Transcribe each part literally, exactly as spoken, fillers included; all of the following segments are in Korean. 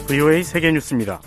브이오에이 세계뉴스입니다.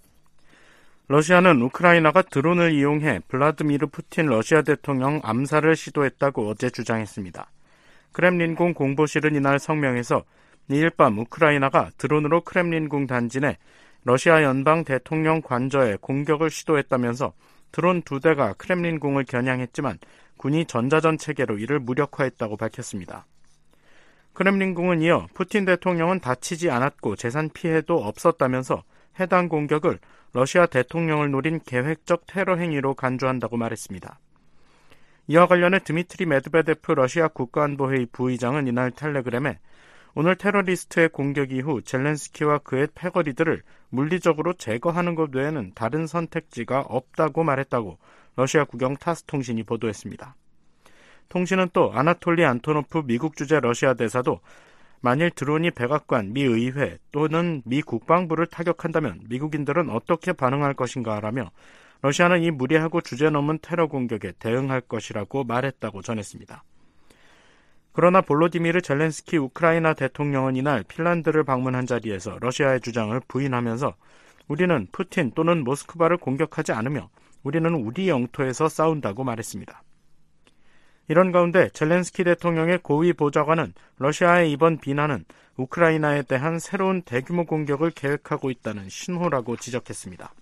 러시아는 우크라이나가 드론을 이용해 블라드미르 푸틴 러시아 대통령 암살을 시도했다고 어제 주장했습니다. 크렘린궁 공보실은 이날 성명에서 이일 밤 우크라이나가 드론으로 크렘린궁 단지 내 러시아 연방 대통령 관저에 공격을 시도했다면서 드론 두 대가 크렘린궁을 겨냥했지만 군이 전자전 체계로 이를 무력화했다고 밝혔습니다. 크렘린궁은 이어 푸틴 대통령은 다치지 않았고 재산 피해도 없었다면서 해당 공격을 러시아 대통령을 노린 계획적 테러 행위로 간주한다고 말했습니다. 이와 관련해 드미트리 메드베데프 러시아 국가안보회의 부의장은 이날 텔레그램에 오늘 테러리스트의 공격 이후 젤렌스키와 그의 패거리들을 물리적으로 제거하는 것 외에는 다른 선택지가 없다고 말했다고 러시아 국영 타스 통신이 보도했습니다. 통신은 또 아나톨리 안토노프 미국 주재 러시아 대사도 만일 드론이 백악관, 미 의회 또는 미 국방부를 타격한다면 미국인들은 어떻게 반응할 것인가 라며 러시아는 이 무리하고 주제넘은 테러 공격에 대응할 것이라고 말했다고 전했습니다. 그러나 볼로디미르 젤렌스키 우크라이나 대통령은 이날 핀란드를 방문한 자리에서 러시아의 주장을 부인하면서 우리는 푸틴 또는 모스크바를 공격하지 않으며 우리는 우리 영토에서 싸운다고 말했습니다. 이런 가운데 젤렌스키 대통령의 고위 보좌관은 러시아의 이번 비난은 우크라이나에 대한 새로운 대규모 공격을 계획하고 있다는 신호라고 지적했습니다.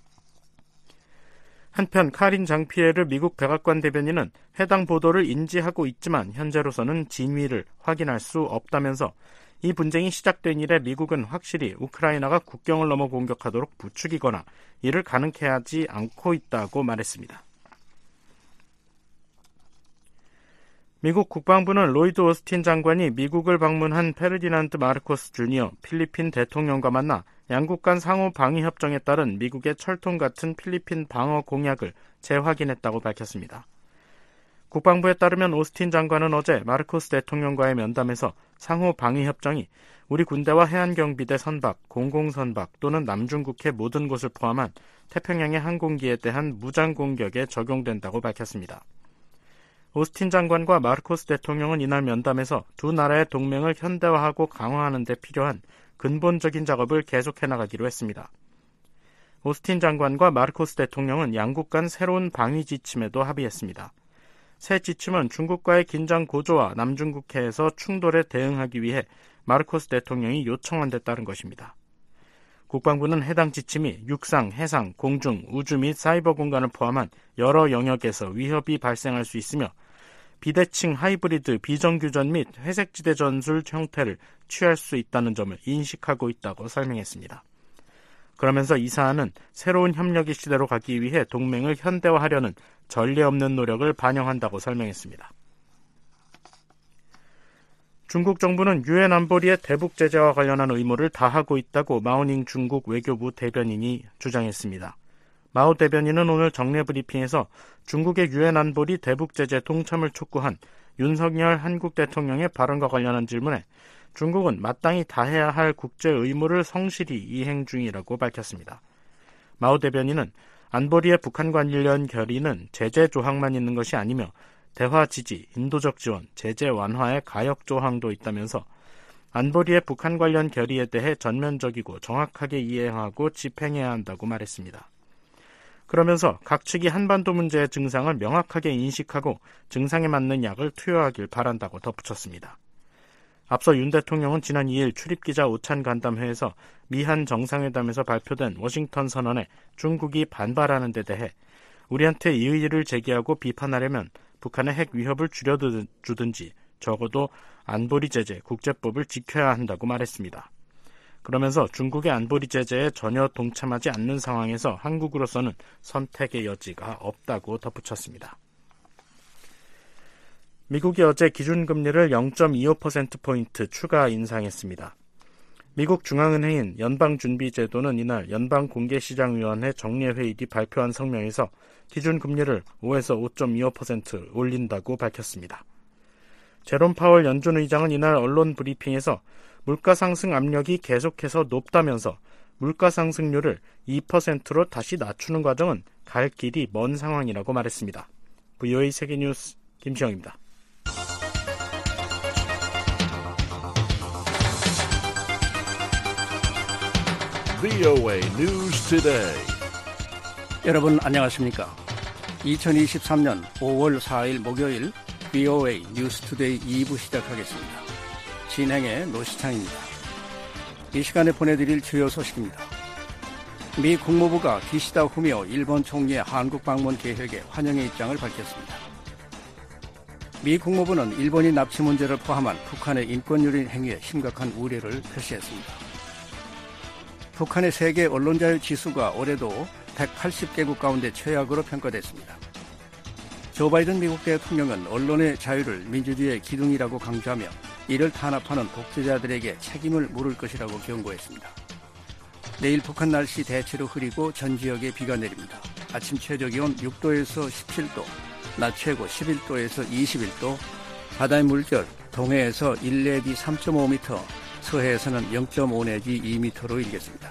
한편 카린 장피에르 미국 백악관 대변인은 해당 보도를 인지하고 있지만 현재로서는 진위를 확인할 수 없다면서 이 분쟁이 시작된 이래 미국은 확실히 우크라이나가 국경을 넘어 공격하도록 부추기거나 이를 가능케 하지 않고 있다고 말했습니다. 미국 국방부는 로이드 오스틴 장관이 미국을 방문한 페르디난드 마르코스 주니어 필리핀 대통령과 만나 양국 간 상호 방위 협정에 따른 미국의 철통 같은 필리핀 방어 공약을 재확인했다고 밝혔습니다. 국방부에 따르면 오스틴 장관은 어제 마르코스 대통령과의 면담에서 상호 방위 협정이 우리 군대와 해안경비대 선박, 공공선박 또는 남중국해 모든 곳을 포함한 태평양의 항공기에 대한 무장 공격에 적용된다고 밝혔습니다. 오스틴 장관과 마르코스 대통령은 이날 면담에서 두 나라의 동맹을 현대화하고 강화하는 데 필요한 근본적인 작업을 계속해 나가기로 했습니다. 오스틴 장관과 마르코스 대통령은 양국 간 새로운 방위 지침에도 합의했습니다. 새 지침은 중국과의 긴장 고조와 남중국해에서 충돌에 대응하기 위해 마르코스 대통령이 요청한 데 따른 것입니다. 국방부는 해당 지침이 육상, 해상, 공중, 우주 및 사이버 공간을 포함한 여러 영역에서 위협이 발생할 수 있으며 비대칭, 하이브리드, 비정규전 및 회색지대 전술 형태를 취할 수 있다는 점을 인식하고 있다고 설명했습니다. 그러면서 이 사안은 새로운 협력의 시대로 가기 위해 동맹을 현대화하려는 전례 없는 노력을 반영한다고 설명했습니다. 중국 정부는 유엔 안보리의 대북 제재와 관련한 의무를 다하고 있다고 마오닝 중국 외교부 대변인이 주장했습니다. 마오 대변인은 오늘 정례 브리핑에서 중국의 유엔 안보리 대북 제재 동참을 촉구한 윤석열 한국 대통령의 발언과 관련한 질문에 중국은 마땅히 다해야 할 국제 의무를 성실히 이행 중이라고 밝혔습니다. 마오 대변인은 안보리의 북한 관련 결의는 제재 조항만 있는 것이 아니며 대화 지지, 인도적 지원, 제재 완화의 가역 조항도 있다면서 안보리의 북한 관련 결의에 대해 전면적이고 정확하게 이해하고 집행해야 한다고 말했습니다. 그러면서 각 측이 한반도 문제의 증상을 명확하게 인식하고 증상에 맞는 약을 투여하길 바란다고 덧붙였습니다. 앞서 윤 대통령은 지난 이일 출입기자 오찬 간담회에서 미한 정상회담에서 발표된 워싱턴 선언에 중국이 반발하는 데 대해 우리한테 이의를 제기하고 비판하려면 북한의 핵 위협을 줄여주든지 적어도 안보리 제재, 국제법을 지켜야 한다고 말했습니다. 그러면서 중국의 안보리 제재에 전혀 동참하지 않는 상황에서 한국으로서는 선택의 여지가 없다고 덧붙였습니다. 미국이 어제 기준금리를 영 점 이오 퍼센트포인트 추가 인상했습니다. 미국 중앙은행인 연방준비제도는 이날 연방공개시장위원회 정례회의 뒤 발표한 성명에서 기준금리를 오에서 오 점 이오 퍼센트 올린다고 밝혔습니다. 제롬 파월 연준 의장은 이날 언론 브리핑에서 물가 상승 압력이 계속해서 높다면서 물가 상승률을 이 퍼센트로 다시 낮추는 과정은 갈 길이 먼 상황이라고 말했습니다. 브이오에이 세계뉴스 김시영입니다. 브이오에이 News Today. 여러분 안녕하십니까? 이천이십삼년 오월 사일 목요일 브이오에이 뉴스 투데이 이 부 시작하겠습니다. 진행의 노시창입니다. 이 시간에 보내드릴 주요 소식입니다. 미 국무부가 기시다 후미오 일본 총리의 한국 방문 계획에 환영의 입장을 밝혔습니다. 미 국무부는 일본인 납치 문제를 포함한 북한의 인권유린 행위에 심각한 우려를 표시했습니다. 북한의 세계 언론자유 지수가 올해도 백팔십 개국 가운데 최악으로 평가됐습니다. 조 바이든 미국 대통령은 언론의 자유를 민주주의의 기둥이라고 강조하며 이를 탄압하는 독재자들에게 책임을 물을 것이라고 경고했습니다. 내일 북한 날씨 대체로 흐리고 전 지역에 비가 내립니다. 아침 최저기온 육 도에서 십칠 도, 낮 최고 십일 도에서 이십일 도, 바다의 물결 동해에서 일 내지 삼 점 오 미터, 서해에서는 영 점 오 내지 이 미터로 일겠습니다.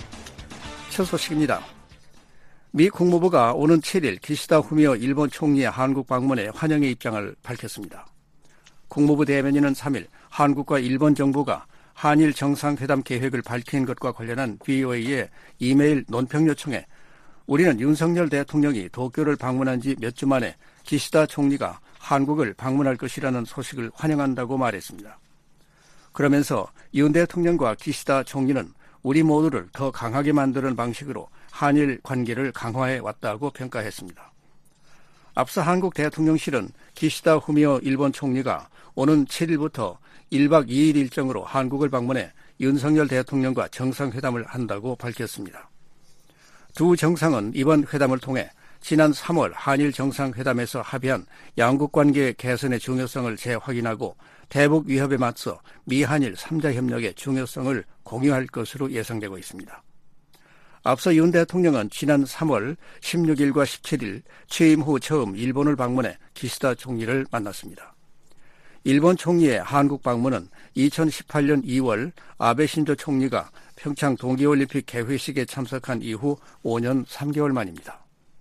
첫 소식입니다. 미 국무부가 오는 칠일 기시다 후미오 일본 총리의 한국 방문에 환영의 입장을 밝혔습니다. 국무부 대변인은 삼일 한국과 일본 정부가 한일 정상회담 계획을 밝힌 것과 관련한 브이오에이의 이메일 논평 요청에 우리는 윤석열 대통령이 도쿄를 방문한 지 몇 주 만에 기시다 총리가 한국을 방문할 것이라는 소식을 환영한다고 말했습니다. 그러면서 윤 대통령과 기시다 총리는 우리 모두를 더 강하게 만드는 방식으로 한일 관계를 강화해 왔다고 평가했습니다. 앞서 한국 대통령실은 기시다 후미오 일본 총리가 오는 칠일부터 일박 이일 일정으로 한국을 방문해 윤석열 대통령과 정상회담을 한다고 밝혔습니다. 두 정상은 이번 회담을 통해 지난 삼월 한일 정상회담에서 합의한 양국관계 개선의 중요성을 재확인하고 대북 위협에 맞서 미한일 삼자 협력의 중요성을 공유할 것으로 예상되고 있습니다. 앞서 윤 대통령은 지난 삼월 십육일과 십칠일 취임 후 처음 일본을 방문해 기시다 총리를 만났습니다. 일본 총리의 한국 방문은 이천십팔년 이월 아베 신조 총리가 평창 동계올림픽 개회식에 참석한 이후 오 년 삼 개월 만입니다.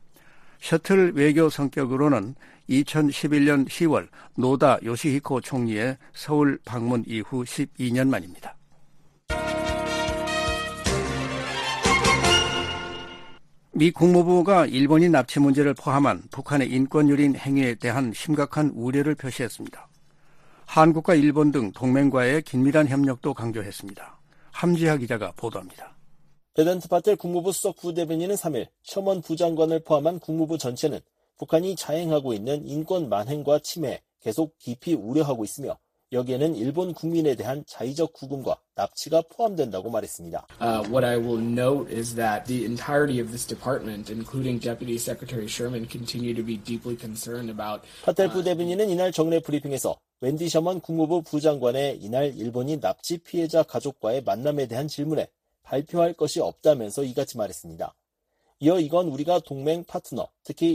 셔틀 외교 성격으로는 이천십일년 시월 노다 요시히코 총리의 서울 방문 이후 십이 년 만입니다. 미 국무부가 일본인 납치 문제를 포함한 북한의 인권유린 행위에 대한 심각한 우려를 표시했습니다. 한국과 일본 등 동맹과의 긴밀한 협력도 강조했습니다. 함지하 기자가 보도합니다. 베단트 파텔 국무부 수석 부대변인은 삼일 셔먼 부장관을 포함한 국무부 전체는 북한이 자행하고 있는 인권 만행과 침해에 계속 깊이 우려하고 있으며 여기에는 일본 국민에 대한 자의적 구금과 납치가 포함된다고 말했습니다. Uh, what I will note is that the entirety of this department, including Deputy Secretary Sherman, continue to be deeply concerned about. 파텔 부대변인은 이날 정례 브리핑에서 웬디 셔먼 국무부 부장관의 이날 일본인 납치 피해자 가족과의 만남에 대한 질문에 발표할 것이 없다면서 이같이 말했습니다. 이어 이건 우리가 동맹 파트너, 특히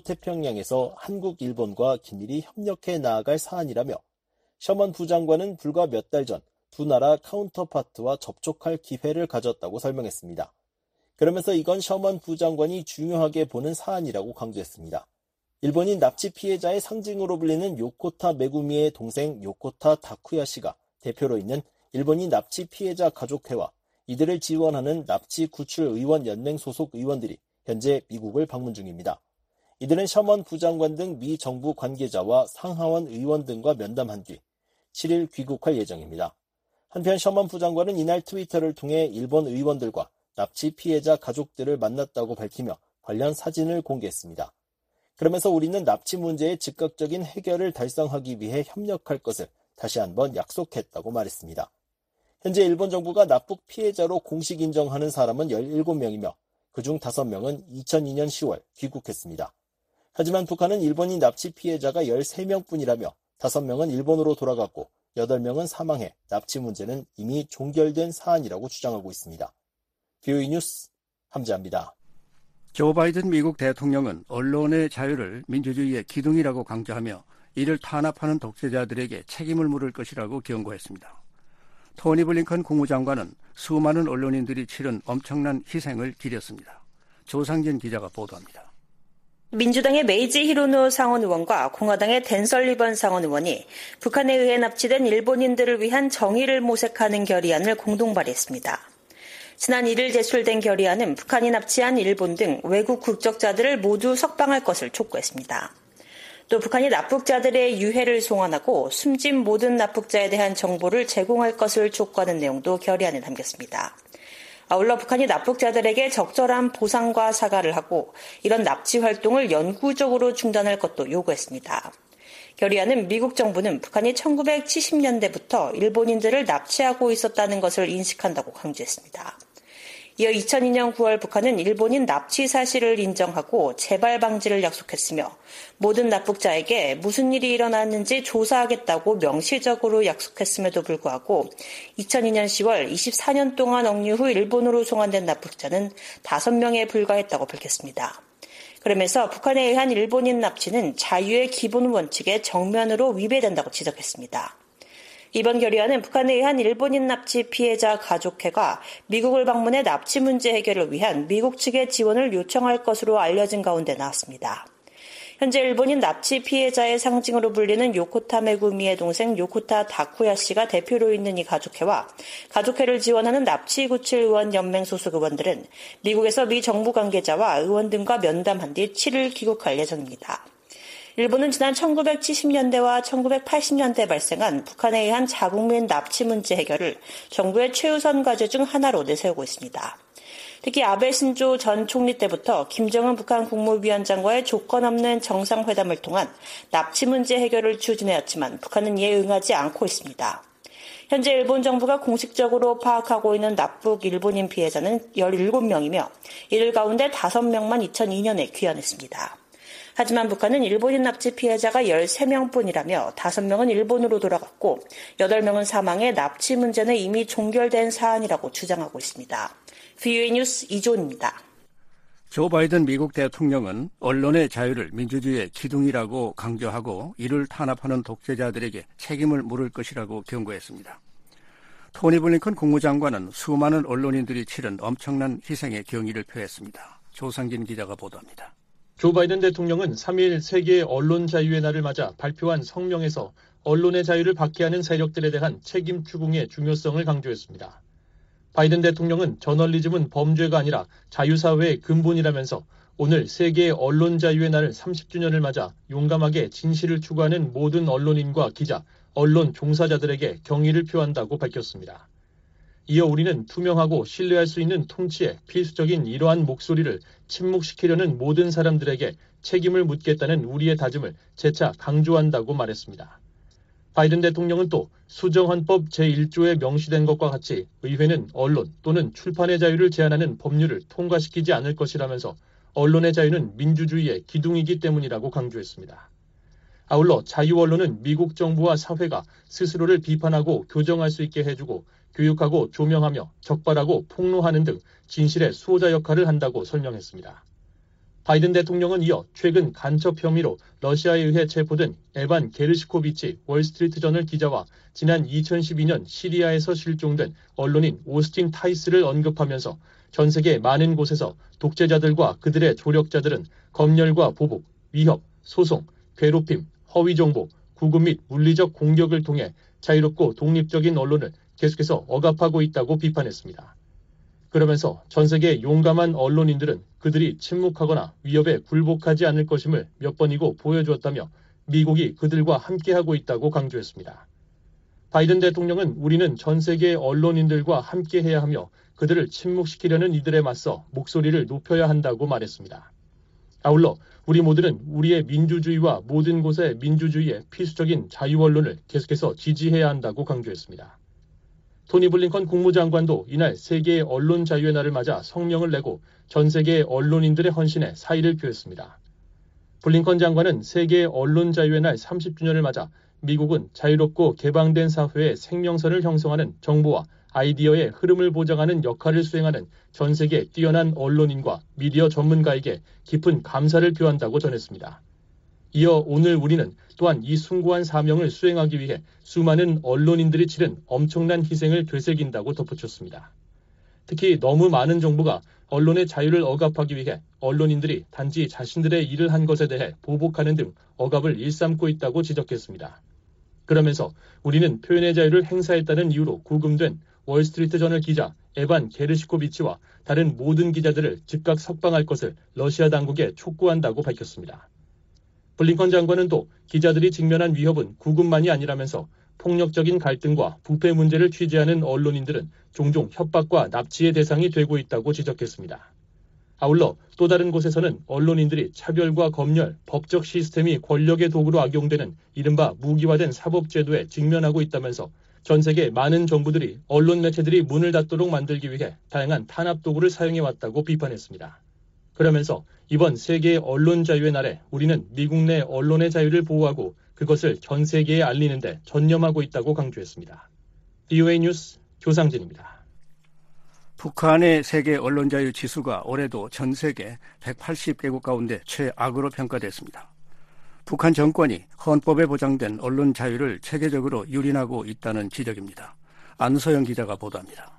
인도태평양에서 한국, 일본과 긴밀히 협력해 나아갈 사안이라며 셔먼 부장관은 불과 몇 달 전 두 나라 카운터파트와 접촉할 기회를 가졌다고 설명했습니다. 그러면서 이건 셔먼 부장관이 중요하게 보는 사안이라고 강조했습니다. 일본인 납치 피해자의 상징으로 불리는 요코타 메구미의 동생 요코타 다쿠야씨가 대표로 있는 일본인 납치 피해자 가족회와 이들을 지원하는 납치 구출 의원 연맹 소속 의원들이 현재 미국을 방문 중입니다. 이들은 셔먼 부장관 등 미 정부 관계자와 상하원 의원 등과 면담한 뒤 칠일 귀국할 예정입니다. 한편 셔먼 부장관은 이날 트위터를 통해 일본 의원들과 납치 피해자 가족들을 만났다고 밝히며 관련 사진을 공개했습니다. 그러면서 우리는 납치 문제의 즉각적인 해결을 달성하기 위해 협력할 것을 다시 한번 약속했다고 말했습니다. 현재 일본 정부가 납북 피해자로 공식 인정하는 사람은 열일곱 명이며 그중 다섯 명은 이천이년 시월 귀국했습니다. 하지만 북한은 일본인 납치 피해자가 열세 명뿐이라며 다섯 명은 일본으로 돌아갔고 여덟 명은 사망해 납치 문제는 이미 종결된 사안이라고 주장하고 있습니다. 브이오에이 뉴스 함지아입니다. 조 바이든 미국 대통령은 언론의 자유를 민주주의의 기둥이라고 강조하며 이를 탄압하는 독재자들에게 책임을 물을 것이라고 경고했습니다. 토니 블링컨 국무장관은 수많은 언론인들이 치른 엄청난 희생을 기렸습니다. 조상진 기자가 보도합니다. 민주당의 메이지 히로노 상원 의원과 공화당의 댄 설리번 상원 의원이 북한에 의해 납치된 일본인들을 위한 정의를 모색하는 결의안을 공동 발의했습니다. 지난 일 일 제출된 결의안은 북한이 납치한 일본 등 외국 국적자들을 모두 석방할 것을 촉구했습니다. 또 북한이 납북자들의 유해를 송환하고 숨진 모든 납북자에 대한 정보를 제공할 것을 촉구하는 내용도 결의안에 담겼습니다. 아울러 북한이 납북자들에게 적절한 보상과 사과를 하고 이런 납치 활동을 영구적으로 중단할 것도 요구했습니다. 결의안은 미국 정부는 북한이 천구백칠십 년대부터 일본인들을 납치하고 있었다는 것을 인식한다고 강조했습니다. 이어 이천이 년 구월 북한은 일본인 납치 사실을 인정하고 재발 방지를 약속했으며 모든 납북자에게 무슨 일이 일어났는지 조사하겠다고 명시적으로 약속했음에도 불구하고 이천이 년 시월 이십사 년 동안 억류 후 일본으로 송환된 납북자는 다섯 명에 불과했다고 밝혔습니다. 그러면서 북한에 의한 일본인 납치는 자유의 기본 원칙에 정면으로 위배된다고 지적했습니다. 이번 결의안은 북한에 의한 일본인 납치 피해자 가족회가 미국을 방문해 납치 문제 해결을 위한 미국 측의 지원을 요청할 것으로 알려진 가운데 나왔습니다. 현재 일본인 납치 피해자의 상징으로 불리는 요코타 메구미의 동생 요코타 다쿠야 씨가 대표로 있는 이 가족회와 가족회를 지원하는 납치구칠 의원 연맹 소속 의원들은 미국에서 미 정부 관계자와 의원 등과 면담한 뒤 칠 일 귀국할 예정입니다. 일본은 지난 천구백칠십 년대와 천구백팔십 년대에 발생한 북한에 의한 자국민 납치 문제 해결을 정부의 최우선 과제 중 하나로 내세우고 있습니다. 특히 아베 신조 전 총리 때부터 김정은 북한 국무위원장과의 조건 없는 정상회담을 통한 납치 문제 해결을 추진해왔지만 북한은 이에 응하지 않고 있습니다. 현재 일본 정부가 공식적으로 파악하고 있는 납북 일본인 피해자는 열일곱 명이며 이들 가운데 다섯 명만 이천이 년에 귀환했습니다. 하지만 북한은 일본인 납치 피해자가 열세 명뿐이라며 다섯 명은 일본으로 돌아갔고 여덟 명은 사망해 납치 문제는 이미 종결된 사안이라고 주장하고 있습니다. 브이오에이 뉴스 이조은입니다. 조 바이든 미국 대통령은 언론의 자유를 민주주의의 기둥이라고 강조하고 이를 탄압하는 독재자들에게 책임을 물을 것이라고 경고했습니다. 토니 블링컨 국무장관은 수많은 언론인들이 치른 엄청난 희생의 경의를 표했습니다. 조상진 기자가 보도합니다. 조 바이든 대통령은 삼 일 세계 언론 자유의 날을 맞아 발표한 성명에서 언론의 자유를 박해하는 세력들에 대한 책임 추궁의 중요성을 강조했습니다. 바이든 대통령은 저널리즘은 범죄가 아니라 자유사회의 근본이라면서 오늘 세계 언론 자유의 날 삼십 주년을 맞아 용감하게 진실을 추구하는 모든 언론인과 기자, 언론 종사자들에게 경의를 표한다고 밝혔습니다. 이어 우리는 투명하고 신뢰할 수 있는 통치의 필수적인 이러한 목소리를 침묵시키려는 모든 사람들에게 책임을 묻겠다는 우리의 다짐을 재차 강조한다고 말했습니다. 바이든 대통령은 또 수정헌법 제일 조에 명시된 것과 같이 의회는 언론 또는 출판의 자유를 제한하는 법률을 통과시키지 않을 것이라면서 언론의 자유는 민주주의의 기둥이기 때문이라고 강조했습니다. 아울러 자유 언론은 미국 정부와 사회가 스스로를 비판하고 교정할 수 있게 해주고 교육하고 조명하며 적발하고 폭로하는 등 진실의 수호자 역할을 한다고 설명했습니다. 바이든 대통령은 이어 최근 간첩 혐의로 러시아에 의해 체포된 에반 게르시코비치 월스트리트저널 기자와 지난 이천십이 년 시리아에서 실종된 언론인 오스틴 타이스를 언급하면서 전 세계 많은 곳에서 독재자들과 그들의 조력자들은 검열과 보복, 위협, 소송, 괴롭힘, 허위 정보, 구금 및 물리적 공격을 통해 자유롭고 독립적인 언론을 계속해서 억압하고 있다고 비판했습니다. 그러면서 전 세계 용감한 언론인들은 그들이 침묵하거나 위협에 굴복하지 않을 것임을 몇 번이고 보여주었다며 미국이 그들과 함께하고 있다고 강조했습니다. 바이든 대통령은 우리는 전 세계의 언론인들과 함께해야 하며 그들을 침묵시키려는 이들에 맞서 목소리를 높여야 한다고 말했습니다. 아울러 우리 모두는 우리의 민주주의와 모든 곳의 민주주의의 필수적인 자유 언론을 계속해서 지지해야 한다고 강조했습니다. 토니 블링컨 국무장관도 이날 세계의 언론 자유의 날을 맞아 성명을 내고 전 세계의 언론인들의 헌신에 사의를 표했습니다. 블링컨 장관은 세계의 언론 자유의 날 삼십 주년을 맞아 미국은 자유롭고 개방된 사회의 생명선을 형성하는 정보와 아이디어의 흐름을 보장하는 역할을 수행하는 전 세계 뛰어난 언론인과 미디어 전문가에게 깊은 감사를 표한다고 전했습니다. 이어 오늘 우리는 또한 이 숭고한 사명을 수행하기 위해 수많은 언론인들이 치른 엄청난 희생을 되새긴다고 덧붙였습니다. 특히 너무 많은 정부가 언론의 자유를 억압하기 위해 언론인들이 단지 자신들의 일을 한 것에 대해 보복하는 등 억압을 일삼고 있다고 지적했습니다. 그러면서 우리는 표현의 자유를 행사했다는 이유로 구금된 월스트리트저널 기자 에반 게르시코비치와 다른 모든 기자들을 즉각 석방할 것을 러시아 당국에 촉구한다고 밝혔습니다. 블링컨 장관은 또 기자들이 직면한 위협은 구금만이 아니라면서 폭력적인 갈등과 부패 문제를 취재하는 언론인들은 종종 협박과 납치의 대상이 되고 있다고 지적했습니다. 아울러 또 다른 곳에서는 언론인들이 차별과 검열, 법적 시스템이 권력의 도구로 악용되는 이른바 무기화된 사법제도에 직면하고 있다면서 전 세계 많은 정부들이 언론 매체들이 문을 닫도록 만들기 위해 다양한 탄압 도구를 사용해왔다고 비판했습니다. 그러면서 이번 세계 언론 자유의 날에 우리는 미국 내 언론의 자유를 보호하고 그것을 전 세계에 알리는 데 전념하고 있다고 강조했습니다. 비오에이 뉴스 조상진입니다. 북한의 세계 언론 자유 지수가 올해도 전 세계 백팔십 개국 가운데 최악으로 평가됐습니다. 북한 정권이 헌법에 보장된 언론 자유를 체계적으로 유린하고 있다는 지적입니다. 안소영 기자가 보도합니다.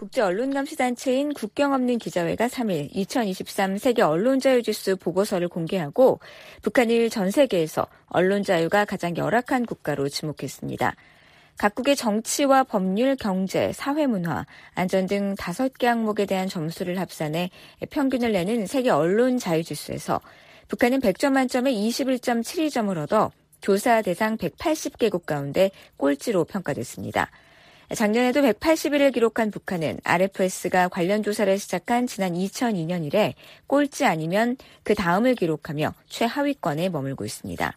국제언론감시단체인 국경 없는 기자회가 삼 일 이천이십삼 세계 언론자유지수 보고서를 공개하고 북한을 전 세계에서 언론자유가 가장 열악한 국가로 지목했습니다. 각국의 정치와 법률, 경제, 사회문화, 안전 등 다섯 개 항목에 대한 점수를 합산해 평균을 내는 세계 언론자유지수에서 북한은 백 점 만점에 이십일 점 칠이 점을 얻어 조사 대상 백팔십 개국 가운데 꼴찌로 평가됐습니다. 작년에도 백팔십일을 기록한 북한은 알에프에스가 관련 조사를 시작한 지난 이천이 년 이래 꼴찌 아니면 그 다음을 기록하며 최하위권에 머물고 있습니다.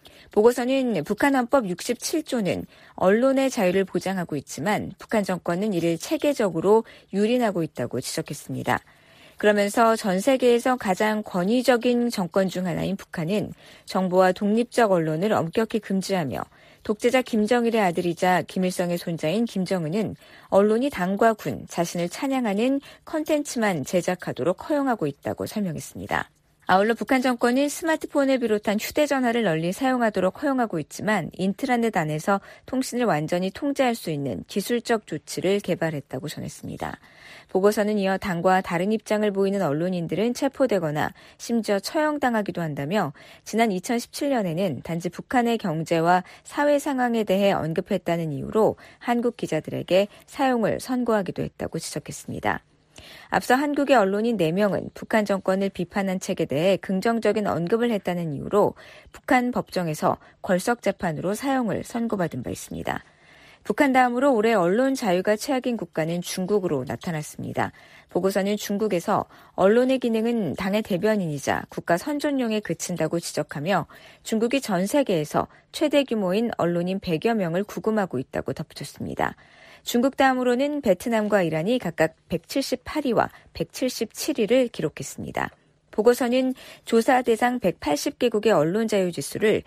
보고서는 북한 헌법 육십칠 조는 언론의 자유를 보장하고 있지만 북한 정권은 이를 체계적으로 유린하고 있다고 지적했습니다. 그러면서 전 세계에서 가장 권위적인 정권 중 하나인 북한은 정보와 독립적 언론을 엄격히 금지하며 독재자 김정일의 아들이자 김일성의 손자인 김정은은 언론이 당과 군, 자신을 찬양하는 컨텐츠만 제작하도록 허용하고 있다고 설명했습니다. 아울러 북한 정권은 스마트폰을 비롯한 휴대전화를 널리 사용하도록 허용하고 있지만 인트라넷 안에서 통신을 완전히 통제할 수 있는 기술적 조치를 개발했다고 전했습니다. 보고서는 이어 당과 다른 입장을 보이는 언론인들은 체포되거나 심지어 처형당하기도 한다며 지난 이천십칠 년에는 단지 북한의 경제와 사회 상황에 대해 언급했다는 이유로 한국 기자들에게 사용을 선고하기도 했다고 지적했습니다. 앞서 한국의 언론인 네 명은 북한 정권을 비판한 책에 대해 긍정적인 언급을 했다는 이유로 북한 법정에서 걸석 재판으로 사형을 선고받은 바 있습니다. 북한 다음으로 올해 언론 자유가 최악인 국가는 중국으로 나타났습니다. 보고서는 중국에서 언론의 기능은 당의 대변인이자 국가 선전용에 그친다고 지적하며 중국이 전 세계에서 최대 규모인 언론인 백여 명을 구금하고 있다고 덧붙였습니다. 중국 다음으로는 베트남과 이란이 각각 백칠십팔 위와 백칠십칠 위를 기록했습니다. 보고서는 조사 대상 백팔십 개국의 언론 자유 지수를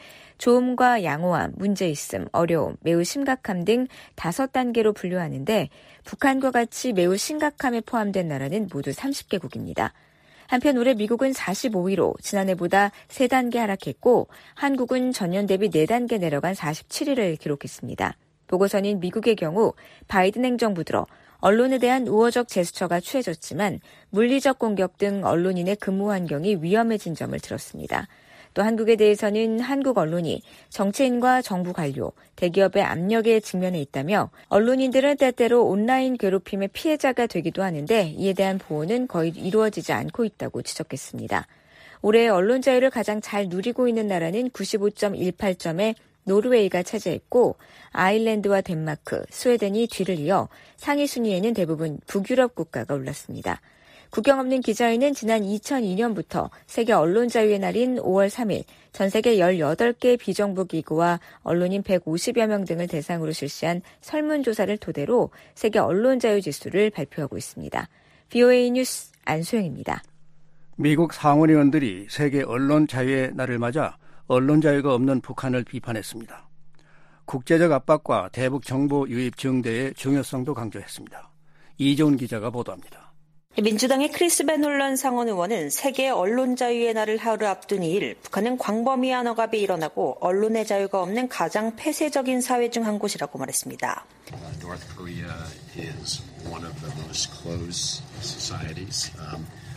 좋음과 양호함, 문제있음, 어려움, 매우 심각함 등 다섯 단계로 분류하는데 북한과 같이 매우 심각함에 포함된 나라는 모두 삼십 개국입니다. 한편 올해 미국은 사십오 위로 지난해보다 세 단계 하락했고 한국은 전년 대비 네 단계 내려간 사십칠 위를 기록했습니다. 보고서는 미국의 경우 바이든 행정부 들어 언론에 대한 우호적 제스처가 취해졌지만 물리적 공격 등 언론인의 근무 환경이 위험해진 점을 들었습니다. 또 한국에 대해서는 한국 언론이 정치인과 정부 관료, 대기업의 압력에 직면해 있다며 언론인들은 때때로 온라인 괴롭힘의 피해자가 되기도 하는데 이에 대한 보호는 거의 이루어지지 않고 있다고 지적했습니다. 올해 언론 자유를 가장 잘 누리고 있는 나라는 구십오 점 일팔 점에 노르웨이가 차지했고 아일랜드와 덴마크, 스웨덴이 뒤를 이어 상위 순위에는 대부분 북유럽 국가가 올랐습니다. 국경 없는 기자회는 지난 이천이 년부터 세계 언론자유의 날인 오월 삼 일 전 세계 열여덟 개 비정부 기구와 언론인 백오십여 명 등을 대상으로 실시한 설문조사를 토대로 세계 언론자유 지수를 발표하고 있습니다. 비오에이 뉴스 안소영입니다. 미국 상원의원들이 세계 언론 자유의 날을 맞아 언론 자유가 없는 북한을 비판했습니다. 국제적 압박과 대북 정보 유입 증대의 중요성도 강조했습니다. 이재훈 기자가 보도합니다. 민주당의 크리스 벤 홀런 상원 의원은 세계 언론 자유의 날을 하루 앞둔 이 일 북한은 광범위한 억압이 일어나고 언론의 자유가 없는 가장 폐쇄적인 사회 중 한 곳이라고 말했습니다.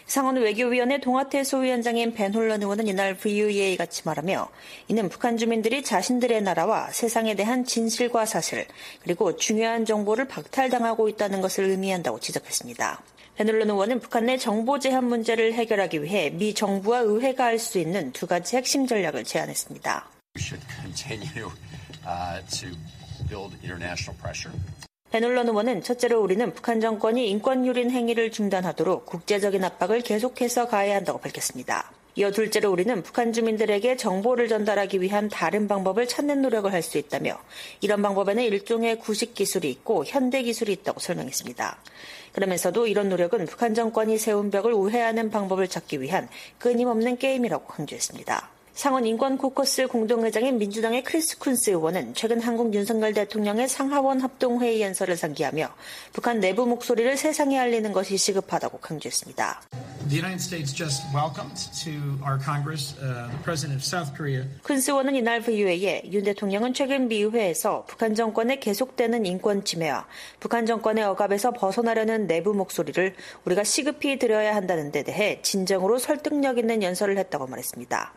상원 외교위원회 동아태 소위원장인 벤 홀런 의원은 이날 브이오에이에 같이 말하며 이는 북한 주민들이 자신들의 나라와 세상에 대한 진실과 사실 그리고 중요한 정보를 박탈당하고 있다는 것을 의미한다고 지적했습니다. 벤 홀런 의원은 북한 내 정보 제한 문제를 해결하기 위해 미 정부와 의회가 할 수 있는 두 가지 핵심 전략을 제안했습니다. We should continue uh, to build international pressure. 벤 홀런 의원은 첫째로 우리는 북한 정권이 인권유린 행위를 중단하도록 국제적인 압박을 계속해서 가해야 한다고 밝혔습니다. 이어 둘째로 우리는 북한 주민들에게 정보를 전달하기 위한 다른 방법을 찾는 노력을 할 수 있다며 이런 방법에는 일종의 구식 기술이 있고 현대 기술이 있다고 설명했습니다. 그러면서도 이런 노력은 북한 정권이 세운 벽을 우회하는 방법을 찾기 위한 끊임없는 게임이라고 강조했습니다. 상원 인권 코커스 공동회장인 민주당의 크리스 쿤스 의원은 최근 한국 윤석열 대통령의 상하원 합동회의 연설을 상기하며 북한 내부 목소리를 세상에 알리는 것이 시급하다고 강조했습니다. The United States just welcomed to our Congress uh, the President of South Korea. 쿤스 의원은 이날 브이오에이에 윤 대통령은 최근 미 의회에서 북한 정권의 계속되는 인권 침해와 북한 정권의 억압에서 벗어나려는 내부 목소리를 우리가 시급히 들여야 한다는 데 대해 진정으로 설득력 있는 연설을 했다고 말했습니다.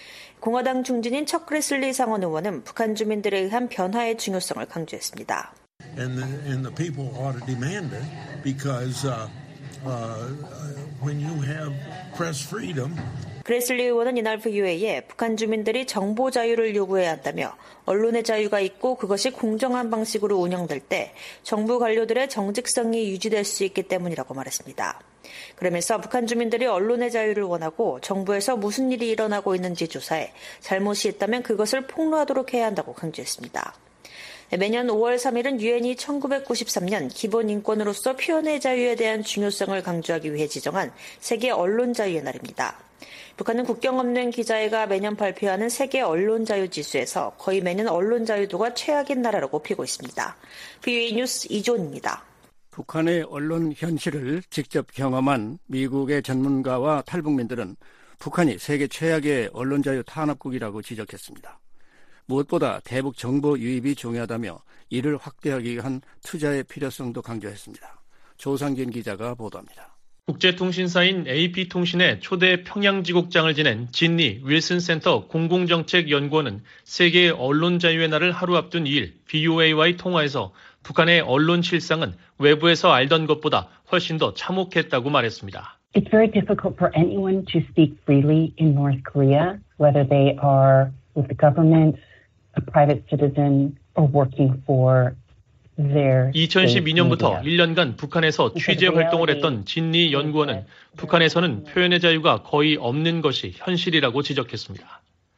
공화당 중진인 척 그래슬리 상원 의원은 북한 주민들에 의한 변화의 중요성을 강조했습니다. And the, and the people ought to demand it because uh, uh, when you have press freedom. 그래슬리 의원은 이날 브이오에이에 북한 주민들이 정보 자유를 요구해야 한다며 언론의 자유가 있고 그것이 공정한 방식으로 운영될 때 정부 관료들의 정직성이 유지될 수 있기 때문이라고 말했습니다. 그러면서 북한 주민들이 언론의 자유를 원하고 정부에서 무슨 일이 일어나고 있는지 조사해 잘못이 있다면 그것을 폭로하도록 해야 한다고 강조했습니다. 매년 오월 삼일은 유엔이 천구백구십삼 년 기본 인권으로서 표현의 자유에 대한 중요성을 강조하기 위해 지정한 세계 언론 자유의 날입니다. 북한은 국경 없는 기자회가 매년 발표하는 세계 언론 자유 지수에서 거의 매년 언론 자유도가 최악인 나라로 꼽히고 있습니다. 브이오에이 뉴스 이존입니다. 북한의 언론 현실을 직접 경험한 미국의 전문가와 탈북민들은 북한이 세계 최악의 언론 자유 탄압국이라고 지적했습니다. 무엇보다 대북 정보 유입이 중요하다며 이를 확대하기 위한 투자의 필요성도 강조했습니다. 조상진 기자가 보도합니다. 국제통신사인 에이피통신의 초대 평양지국장을 지낸 진리 윌슨 센터 공공정책연구원은 세계 언론 자유의 날을 하루 앞둔 이일 브이오에이와의 통화에서 북한의 언론 실상은 외부에서 알던 것보다 훨씬 더 참혹했다고 말했습니다. It's very difficult for anyone to speak freely in North Korea, whether they are with the government, a private citizen, or working for 이천십이 년부터 일 년간 북한에서 취재 활동을 했던 진리 연구원은 북한에서는 표현의 자유가 거의 없는 것이 현실이라고 지적했습니다.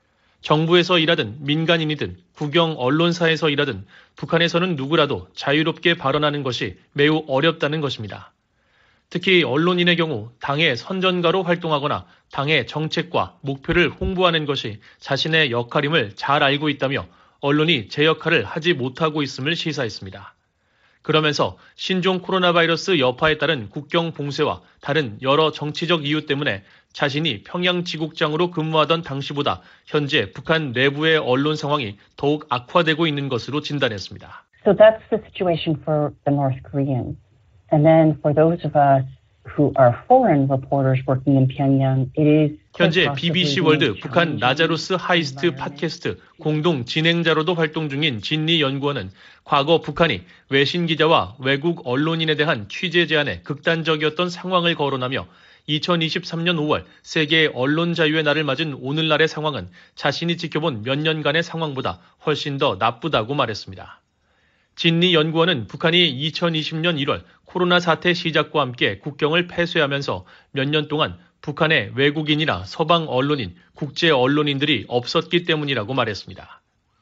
정부에서 일하든 민간인이든 국영 언론사에서 일하든 북한에서는 누구라도 자유롭게 발언하는 것이 매우 어렵다는 것입니다. 특히 언론인의 경우 당의 선전가로 활동하거나 당의 정책과 목표를 홍보하는 것이 자신의 역할임을 잘 알고 있다며 언론이 제 역할을 하지 못하고 있음을 시사했습니다. 그러면서 신종 코로나 바이러스 여파에 따른 국경 봉쇄와 다른 여러 정치적 이유 때문에 자신이 평양 지국장으로 근무하던 당시보다 현재 북한 내부의 언론 상황이 더욱 악화되고 있는 것으로 진단했습니다. So that's the situation for the North Koreans. And then for those of us who are foreign reporters working in Pyongyang, it is 현재 비비씨 월드 북한 라자루스 하이스트 팟캐스트 공동 진행자로도 활동 중인 진리 연구원은 과거 북한이 외신 기자와 외국 언론인에 대한 취재 제한에 극단적이었던 상황을 거론하며 이천이십삼 년 오월 세계 언론 자유의 날을 맞은 오늘날의 상황은 자신이 지켜본 몇 년간의 상황보다 훨씬 더 나쁘다고 말했습니다. 진리 연구원은 북한이 이천이십 년 일월 코로나 사태 시작과 함께 국경을 폐쇄하면서 몇 년 동안 북한의 외국인이나 서방 언론인, 국제 언론인들이 없었기 때문이라고 말했습니다.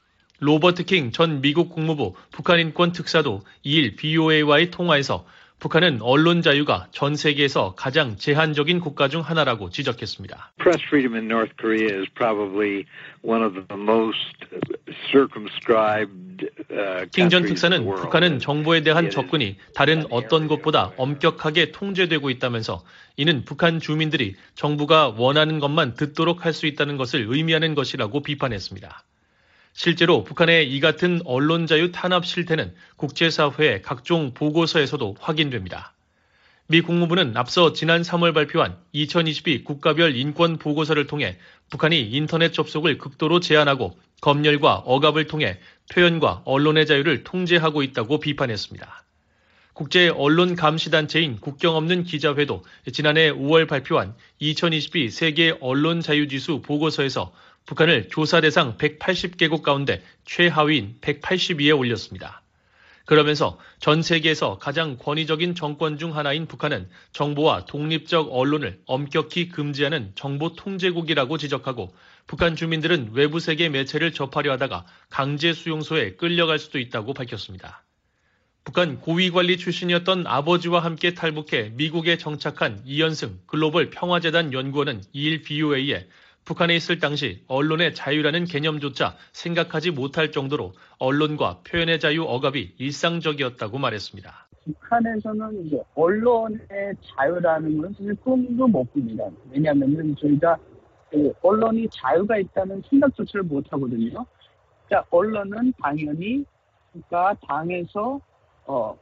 로버트 킹 전 미국 국무부 북한인권 특사도 이일 브이오에이와의 통화에서 북한은 언론 자유가 전 세계에서 가장 제한적인 국가 중 하나라고 지적했습니다. Press freedom in North Korea is probably one of the most circumscribed uh, 킹 전 특사는 북한은 정보에 대한 접근이 다른 어떤 곳보다 엄격하게 통제되고 있다면서 이는 북한 주민들이 정부가 원하는 것만 듣도록 할 수 있다는 것을 의미하는 것이라고 비판했습니다. 실제로 북한의 이 같은 언론 자유 탄압 실태는 국제사회의 각종 보고서에서도 확인됩니다. 미 국무부는 앞서 지난 삼월 발표한 이천이십이 국가별 인권 보고서를 통해 북한이 인터넷 접속을 극도로 제한하고 검열과 억압을 통해 표현과 언론의 자유를 통제하고 있다고 비판했습니다. 국제 언론 감시 단체인 국경 없는 기자회도 지난해 오월 발표한 이천이십이 세계 언론 자유 지수 보고서에서 북한을 조사 대상 백팔십 개국 가운데 최하위인 백팔십이에 올렸습니다. 그러면서 전 세계에서 가장 권위적인 정권 중 하나인 북한은 정보와 독립적 언론을 엄격히 금지하는 정보 통제국이라고 지적하고 북한 주민들은 외부 세계 매체를 접하려 하다가 강제 수용소에 끌려갈 수도 있다고 밝혔습니다. 북한 고위관리 출신이었던 아버지와 함께 탈북해 미국에 정착한 이현승 글로벌 평화재단 연구원은 이일 브이오에이에 북한에 있을 당시 언론의 자유라는 개념조차 생각하지 못할 정도로 언론과 표현의 자유 억압이 일상적이었다고 말했습니다. 북한에서는 이제 언론의 자유라는 건 사실 꿈도 못 꿉니다. 왜냐하면 저희가 그 언론이 자유가 있다는 생각조차를 못 하거든요. 그러니까 언론은 당연히 그러니까 당에서 어,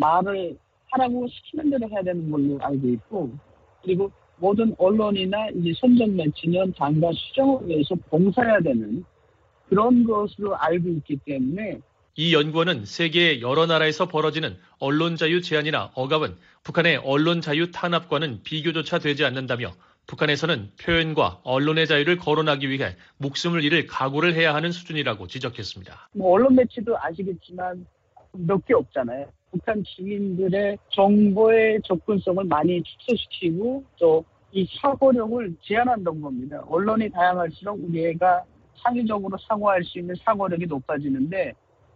말을 하라고 시키는 대로 해야 되는 걸로 알고 있고, 그리고 모든 언론이나 이제 선정 매체는 당과 수정을 위해서 봉사해야 되는 그런 것으로 알고 있기 때문에 이 연구원은 세계의 여러 나라에서 벌어지는 언론 자유 제한이나 억압은 북한의 언론 자유 탄압과는 비교조차 되지 않는다며 북한에서는 표현과 언론의 자유를 거론하기 위해 목숨을 잃을 각오를 해야 하는 수준이라고 지적했습니다. 뭐 언론 매체도 아시겠지만 몇 개 없잖아요. 북한 주민들의 정보의 접근성을 많이 축소시키고 또 이 사고력을 제한한다는 겁니다. 언론이 다양할수록 우리가 창의적으로 사고할 수 있는 사고력이 높아지는데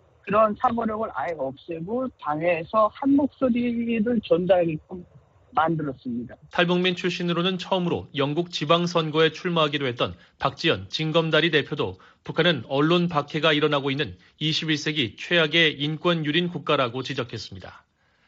그런 사고력을 아예 없애고 당에서 한 목소리를 전달하게끔 만들었습니다. 탈북민 출신으로는 처음으로 영국 지방선거에 출마하기도 했던 박지연 진검다리 대표도 북한은 언론 박해가 일어나고 있는 이십일 세기 최악의 인권 유린 국가라고 지적했습니다.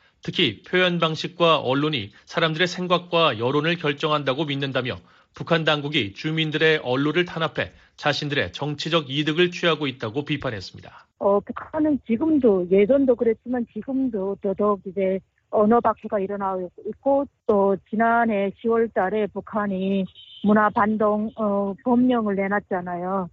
특히 표현 방식과 언론이 사람들의 생각과 여론을 결정한다고 믿는다며 북한 당국이 주민들의 언론을 탄압해 자신들의 정치적 이득을 취하고 있다고 비판했습니다. 어, 북한은 지금도 예전도 그랬지만 지금도 더더욱 이제 언어 박해가 일어나고 있고 또 지난해 시월 달에 북한이 문화 반동 어, 법령을 내놨잖아요.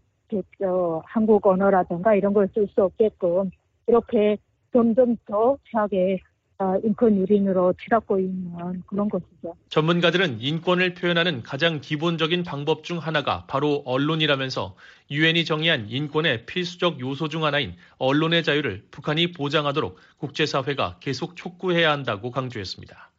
어, 한국 언어라든가 이런 걸 쓸 수 없게끔 이렇게 점점 더 최악의 어, 인권 유린으로 치닫고 있는 그런 것이죠. 전문가들은 인권을 표현하는 가장 기본적인 방법 중 하나가 바로 언론이라면서 유엔이 정의한 인권의 필수적 요소 중 하나인 언론의 자유를 북한이 보장하도록 국제사회가 계속 촉구해야 한다고 강조했습니다.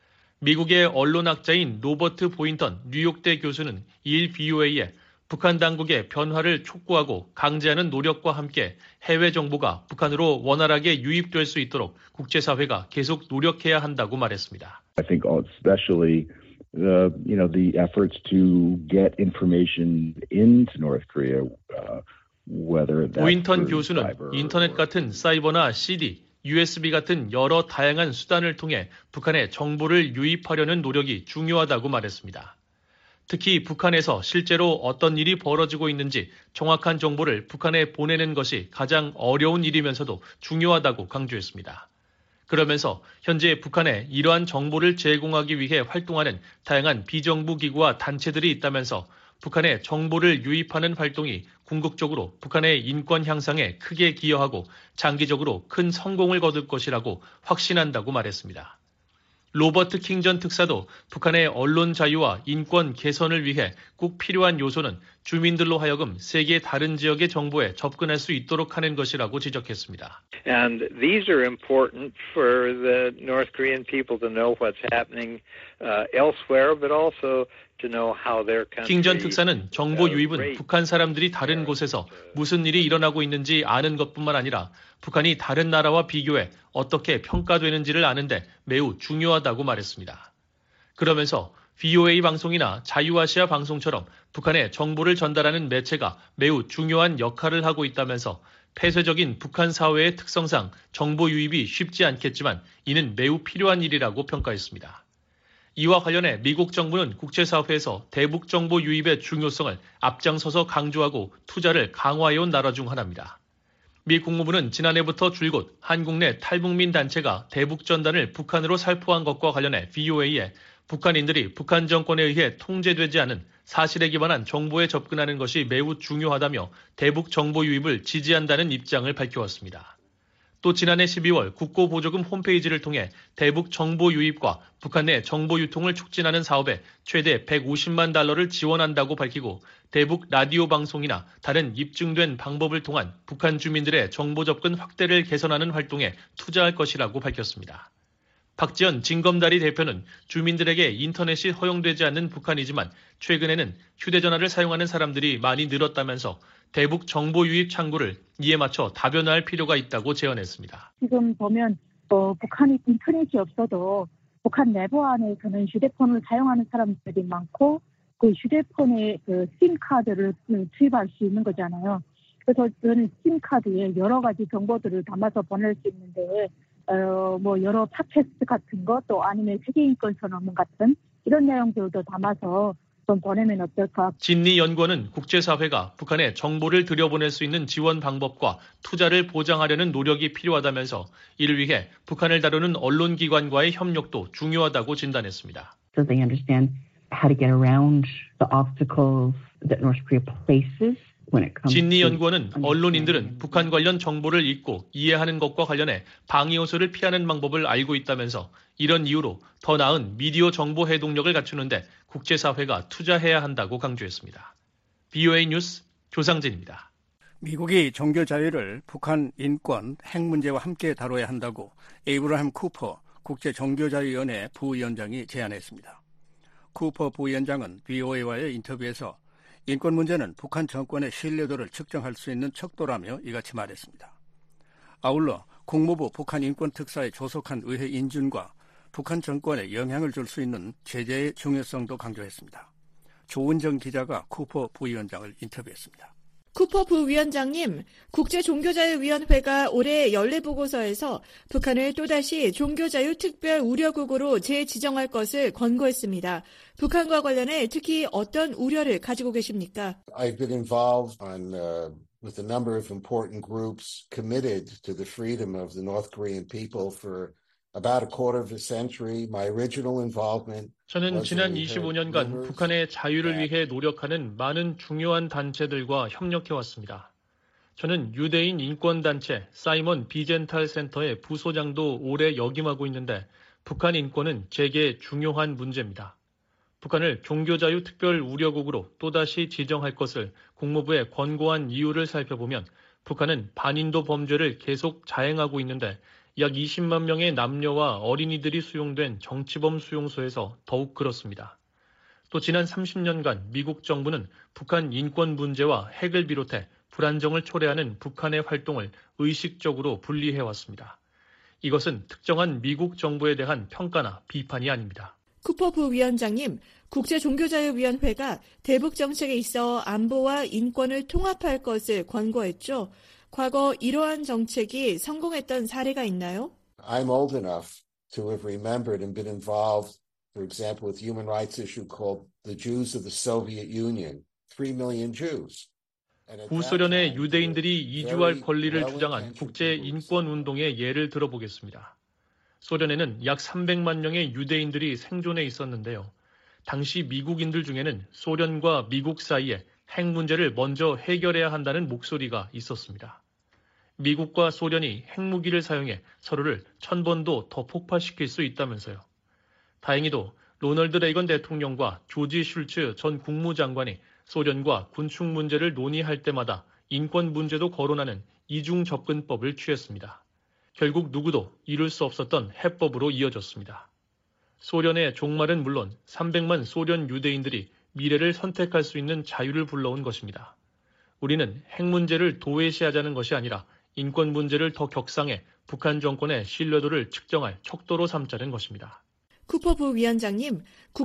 미국의 언론학자인 로버트 보인턴 뉴욕대 교수는 이일 브이오에이에 북한 당국의 변화를 촉구하고 강제하는 노력과 함께 해외 정보가 북한으로 원활하게 유입될 수 있도록 국제사회가 계속 노력해야 한다고 말했습니다. I think especially the you know the efforts to get information into North Korea, uh, whether that's 보인턴 교수는 인터넷 같은 사이버나 씨디, 유에스비 같은 여러 다양한 수단을 통해 북한에 정보를 유입하려는 노력이 중요하다고 말했습니다. 특히 북한에서 실제로 어떤 일이 벌어지고 있는지 정확한 정보를 북한에 보내는 것이 가장 어려운 일이면서도 중요하다고 강조했습니다. 그러면서 현재 북한에 이러한 정보를 제공하기 위해 활동하는 다양한 비정부 기구와 단체들이 있다면서 북한에 정보를 유입하는 활동이 궁극적으로 북한의 인권 향상에 크게 기여하고 장기적으로 큰 성공을 거둘 것이라고 확신한다고 말했습니다. 로버트 킹전 특사도 북한의 언론 자유와 인권 개선을 위해 꼭 필요한 요소는 주민들로 하여금 세계 다른 지역의 정보에 접근할 수 있도록 하는 것이라고 지적했습니다. And these are important for the North Korean people to know what's happening uh, elsewhere, but also to know how their country. 킹전 특사는 정보 유입은 북한 사람들이 다른 곳에서 무슨 일이 일어나고 있는지 아는 것뿐만 아니라 북한이 다른 나라와 비교해 어떻게 평가되는지를 아는데 매우 중요하다고 말했습니다. 그러면서 브이오에이 방송이나 자유아시아 방송처럼 북한에 정보를 전달하는 매체가 매우 중요한 역할을 하고 있다면서 폐쇄적인 북한 사회의 특성상 정보 유입이 쉽지 않겠지만 이는 매우 필요한 일이라고 평가했습니다. 이와 관련해 미국 정부는 국제사회에서 대북 정보 유입의 중요성을 앞장서서 강조하고 투자를 강화해온 나라 중 하나입니다. 미 국무부는 지난해부터 줄곧 한국 내 탈북민 단체가 대북 전단을 북한으로 살포한 것과 관련해 브이오에이에 북한인들이 북한 정권에 의해 통제되지 않은 사실에 기반한 정보에 접근하는 것이 매우 중요하다며 대북 정보 유입을 지지한다는 입장을 밝혀왔습니다. 또 지난해 십이월 국고보조금 홈페이지를 통해 대북 정보 유입과 북한 내 정보 유통을 촉진하는 사업에 최대 백오십만 달러를 지원한다고 밝히고 대북 라디오 방송이나 다른 입증된 방법을 통한 북한 주민들의 정보 접근 확대를 개선하는 활동에 투자할 것이라고 밝혔습니다. 박지원 진검다리 대표는 주민들에게 인터넷이 허용되지 않는 북한이지만 최근에는 휴대전화를 사용하는 사람들이 많이 늘었다면서 대북 정보 유입 창구를 이에 맞춰 다변화할 필요가 있다고 제언했습니다. 지금 보면 어, 북한이 인터넷이 없어도 북한 내부 안에서는 휴대폰을 사용하는 사람들이 많고 그 휴대폰에 그 심카드를 투입할 수 있는 거잖아요. 그래서 저는 심카드에 여러 가지 정보들을 담아서 보낼 수 있는데 어, 뭐 여러 팟캐스트 같은 거 또 아니면 세계인권 선언문 같은 이런 내용들도 담아서 좀 보내면 어떨까. 진리 연구원은 국제사회가 북한에 정보를 들여보낼 수 있는 지원 방법과 투자를 보장하려는 노력이 필요하다면서 이를 위해 북한을 다루는 언론기관과의 협력도 중요하다고 진단했습니다. So they understand how to get around the obstacles that North Korea places. 진리 연구원은 언론인들은 북한 관련 정보를 읽고 이해하는 것과 관련해 방위 요소를 피하는 방법을 알고 있다면서 이런 이유로 더 나은 미디어 정보 해독력을 갖추는데 국제사회가 투자해야 한다고 강조했습니다. 브이오에이 뉴스 조상진입니다. 미국이 종교 자유를 북한 인권, 핵 문제와 함께 다뤄야 한다고 에이브라함 쿠퍼 국제종교자유위원회 부위원장이 제안했습니다. 쿠퍼 부위원장은 브이오에이와의 인터뷰에서 인권 문제는 북한 정권의 신뢰도를 측정할 수 있는 척도라며 이같이 말했습니다. 아울러 국무부 북한 인권특사에 조속한 의회 인준과 북한 정권에 영향을 줄 수 있는 제재의 중요성도 강조했습니다. 조은정 기자가 쿠퍼 부위원장을 인터뷰했습니다. 쿠퍼 부위원장님, 국제종교자유위원회가 올해 연례보고서에서 북한을 또다시 종교자유 특별 우려국으로 재지정할 것을 권고했습니다. 북한과 관련해 특히 어떤 우려를 가지고 계십니까? I've been involved on, uh, with a number of important groups committed to the freedom of the North Korean people for about a quarter of a century. My original involvement 저는 지난 이십오 년간 북한의 자유를 위해 노력하는 많은 중요한 단체들과 협력해왔습니다. 저는 유대인 인권단체 사이먼 비젠탈 센터의 부소장도 오래 역임하고 있는데 북한 인권은 제게 중요한 문제입니다. 북한을 종교자유 특별 우려국으로 또다시 지정할 것을 국무부에 권고한 이유를 살펴보면 북한은 반인도 범죄를 계속 자행하고 있는데 약 이십만 명의 남녀와 어린이들이 수용된 정치범 수용소에서 더욱 그렇습니다. 또 지난 삼십 년간 미국 정부는 북한 인권 문제와 핵을 비롯해 불안정을 초래하는 북한의 활동을 의식적으로 분리해왔습니다. 이것은 특정한 미국 정부에 대한 평가나 비판이 아닙니다. 쿠퍼 부위원장님, 국제종교자유위원회가 대북 정책에 있어 안보와 인권을 통합할 것을 권고했죠. 과거 이러한 정책이 성공했던 사례가 있나요? I'm old enough to have remembered and been involved, for example, with a human rights issue called the Jews of the Soviet Union, three million Jews. 구소련의 유대인들이 이주할 권리를 주장한 국제 인권 운동의 예를 들어보겠습니다. 소련에는 약 삼백만 명의 유대인들이 생존해 있었는데요. 당시 미국인들 중에는 소련과 미국 사이에 핵 문제를 먼저 해결해야 한다는 목소리가 있었습니다. 미국과 소련이 핵무기를 사용해 서로를 천 번도 더 폭파시킬 수 있다면서요. 다행히도 로널드 레이건 대통령과 조지 슐츠 전 국무장관이 소련과 군축 문제를 논의할 때마다 인권 문제도 거론하는 이중 접근법을 취했습니다. 결국 누구도 이룰 수 없었던 해법으로 이어졌습니다. 소련의 종말은 물론 삼백만 소련 유대인들이 미래를 선택할 수 있는 자유를 불러온 것입니다. 우리는 핵 문제를 도외시하자는 것이 아니라 인권 문제를 더 격상해 북한 정권의 신뢰도를 측정할 척도로 삼자는 것입니다. 쿠퍼 부위원장님,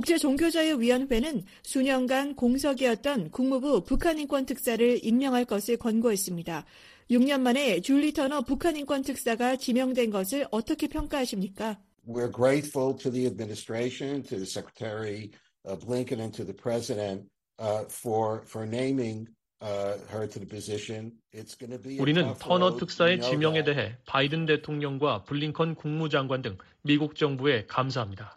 국제종교자유위원회는 수년간 공석이었던 국무부 북한인권특사를 임명할 것을 권고했습니다. 육 년 만에 줄리 터너 북한인권특사가 지명된 것을 어떻게 평가하십니까? We're grateful to the administration, to the Secretary uh, Blinken and to the President uh, for, for naming 우리는 터너 특사의 지명에 대해 바이든 대통령과 블링컨 국무장관 등 미국 정부에 감사합니다.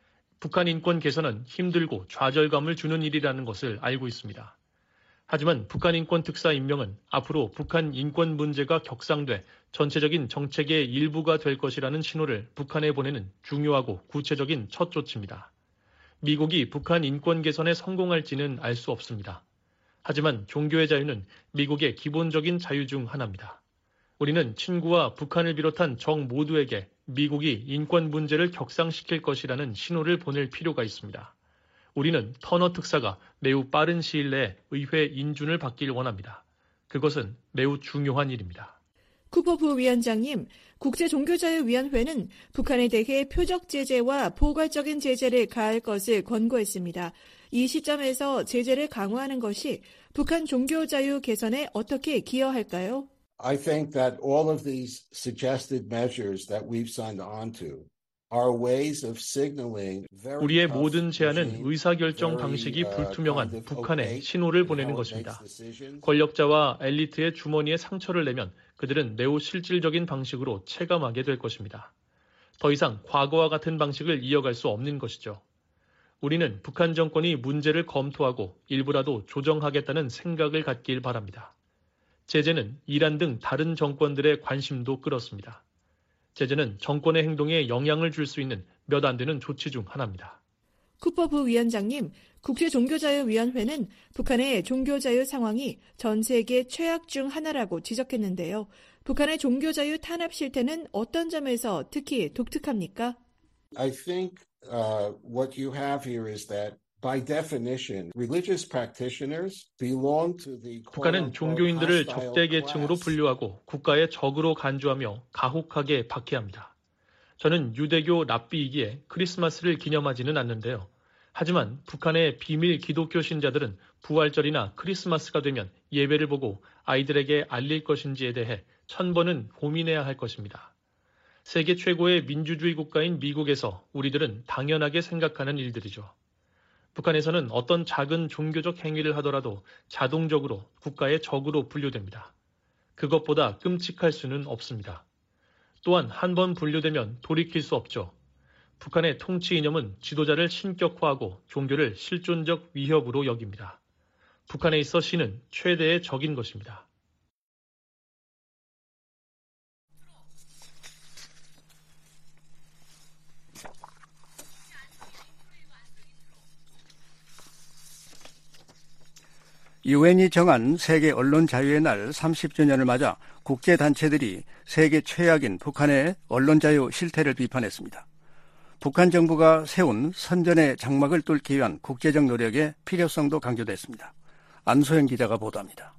북한 인권 개선은 힘들고 좌절감을 주는 일이라는 것을 알고 있습니다. 하지만 북한 인권 특사 임명은 앞으로 북한 인권 문제가 격상돼 전체적인 정책의 일부가 될 것이라는 신호를 북한에 보내는 중요하고 구체적인 첫 조치입니다. 미국이 북한 인권 개선에 성공할지는 알 수 없습니다. 하지만 종교의 자유는 미국의 기본적인 자유 중 하나입니다. 우리는 친구와 북한을 비롯한 적 모두에게 미국이 인권 문제를 격상시킬 것이라는 신호를 보낼 필요가 있습니다. 우리는 터너 특사가 매우 빠른 시일 내에 의회 인준을 받길 원합니다. 그것은 매우 중요한 일입니다. 쿠퍼 부위원장님, 국제종교자유위원회는 북한에 대해 표적 제재와 포괄적인 제재를 가할 것을 권고했습니다. 이 시점에서 제재를 강화하는 것이 북한 종교자유 개선에 어떻게 기여할까요? I think that all of these suggested measures that we've signed on to are ways of signaling very 우리의 모든 제안은 의사결정 방식이 불투명한 북한에 신호를 보내는 것입니다. 권력자와 엘리트의 주머니에 상처를 내면 그들은 매우 실질적인 방식으로 체감하게 될 것입니다. 더 이상 과거와 같은 방식을 이어갈 수 없는 것이죠. 우리는 북한 정권이 문제를 검토하고 일부라도 조정하겠다는 생각을 갖길 바랍니다. 제재는 이란 등 다른 정권들의 관심도 끌었습니다. 제재는 정권의 행동에 영향을 줄 수 있는 몇 안 되는 조치 중 하나입니다. 쿠퍼 부위원장님, 국제종교자유위원회는 북한의 종교자유 상황이 전 세계 최악 중 하나라고 지적했는데요. 북한의 종교자유 탄압 실태는 어떤 점에서 특히 독특합니까? I think uh, what you have here is that by definition, religious practitioners belong to the 북한은 종교인들을 적대 계층으로 분류하고 국가의 적으로 간주하며 가혹하게 박해합니다. 저는 유대교 랍비이기에 크리스마스를 기념하지는 않는데요. 하지만 북한의 비밀 기독교 신자들은 부활절이나 크리스마스가 되면 예배를 보고 아이들에게 알릴 것인지에 대해 천 번은 고민해야 할 것입니다. 세계 최고의 민주주의 국가인 미국에서 우리들은 당연하게 생각하는 일들이죠. 북한에서는 어떤 작은 종교적 행위를 하더라도 자동적으로 국가의 적으로 분류됩니다. 그것보다 끔찍할 수는 없습니다. 또한 한 번 분류되면 돌이킬 수 없죠. 북한의 통치 이념은 지도자를 신격화하고 종교를 실존적 위협으로 여깁니다. 북한에 있어 신은 최대의 적인 것입니다. 유엔이 정한 세계 언론 자유의 날 삼십 주년을 맞아 국제단체들이 세계 최악인 북한의 언론 자유 실태를 비판했습니다. 북한 정부가 세운 선전의 장막을 뚫기 위한 국제적 노력의 필요성도 강조됐습니다. 안소영 기자가 보도합니다.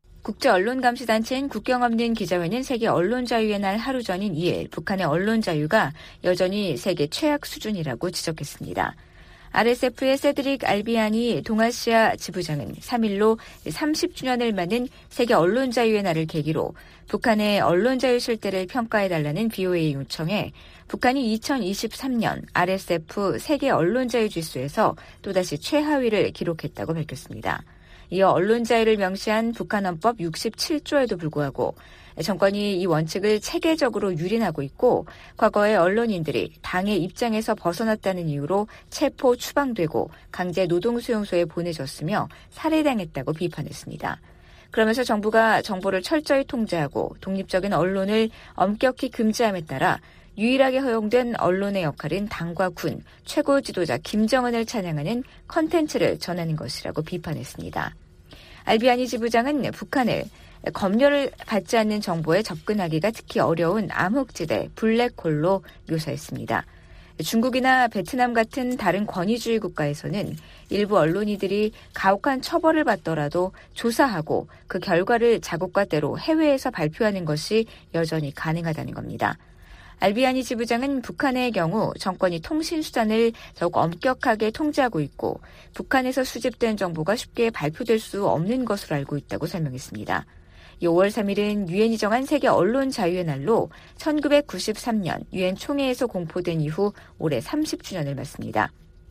국제언론감시단체인 국경 없는 기자회는 세계 언론자유의 날 하루 전인 이일 북한의 언론 자유가 여전히 세계 최악 수준이라고 지적했습니다. 알에스에프의 세드릭 알비아니 동아시아 지부장은 삼일로 삼십 주년을 맞는 세계 언론자유의 날을 계기로 북한의 언론자유 실태를 평가해달라는 브이오에이 요청에 북한이 이천이십삼 년 알에스에프 세계 언론자유 지수에서 또다시 최하위를 기록했다고 밝혔습니다. 이어 언론자유를 명시한 북한 헌법 육십칠 조에도 불구하고 정권이 이 원칙을 체계적으로 유린하고 있고 과거에 언론인들이 당의 입장에서 벗어났다는 이유로 체포, 추방되고 강제 노동수용소에 보내졌으며 살해당했다고 비판했습니다. 그러면서 정부가 정보를 철저히 통제하고 독립적인 언론을 엄격히 금지함에 따라 유일하게 허용된 언론의 역할은 당과 군, 최고 지도자 김정은을 찬양하는 컨텐츠를 전하는 것이라고 비판했습니다. 알비아니 지부장은 북한을 검열을 받지 않는 정보에 접근하기가 특히 어려운 암흑지대, 블랙홀로 묘사했습니다. 중국이나 베트남 같은 다른 권위주의 국가에서는 일부 언론인들이 가혹한 처벌을 받더라도 조사하고 그 결과를 자국과 때로 해외에서 발표하는 것이 여전히 가능하다는 겁니다. 알비아니 지부장은 북한의 경우 정권이 통신수단을 더욱 엄격하게 통제하고 있고 북한에서 수집된 정보가 쉽게 발표될 수 없는 것으로 알고 있다고 설명했습니다. 오월 삼일은 유엔이 정한 세계 언론 자유의 날로 천구백구십삼 년 유엔 총회에서 공포된 이후 올해 삼십 주년을 맞습니다.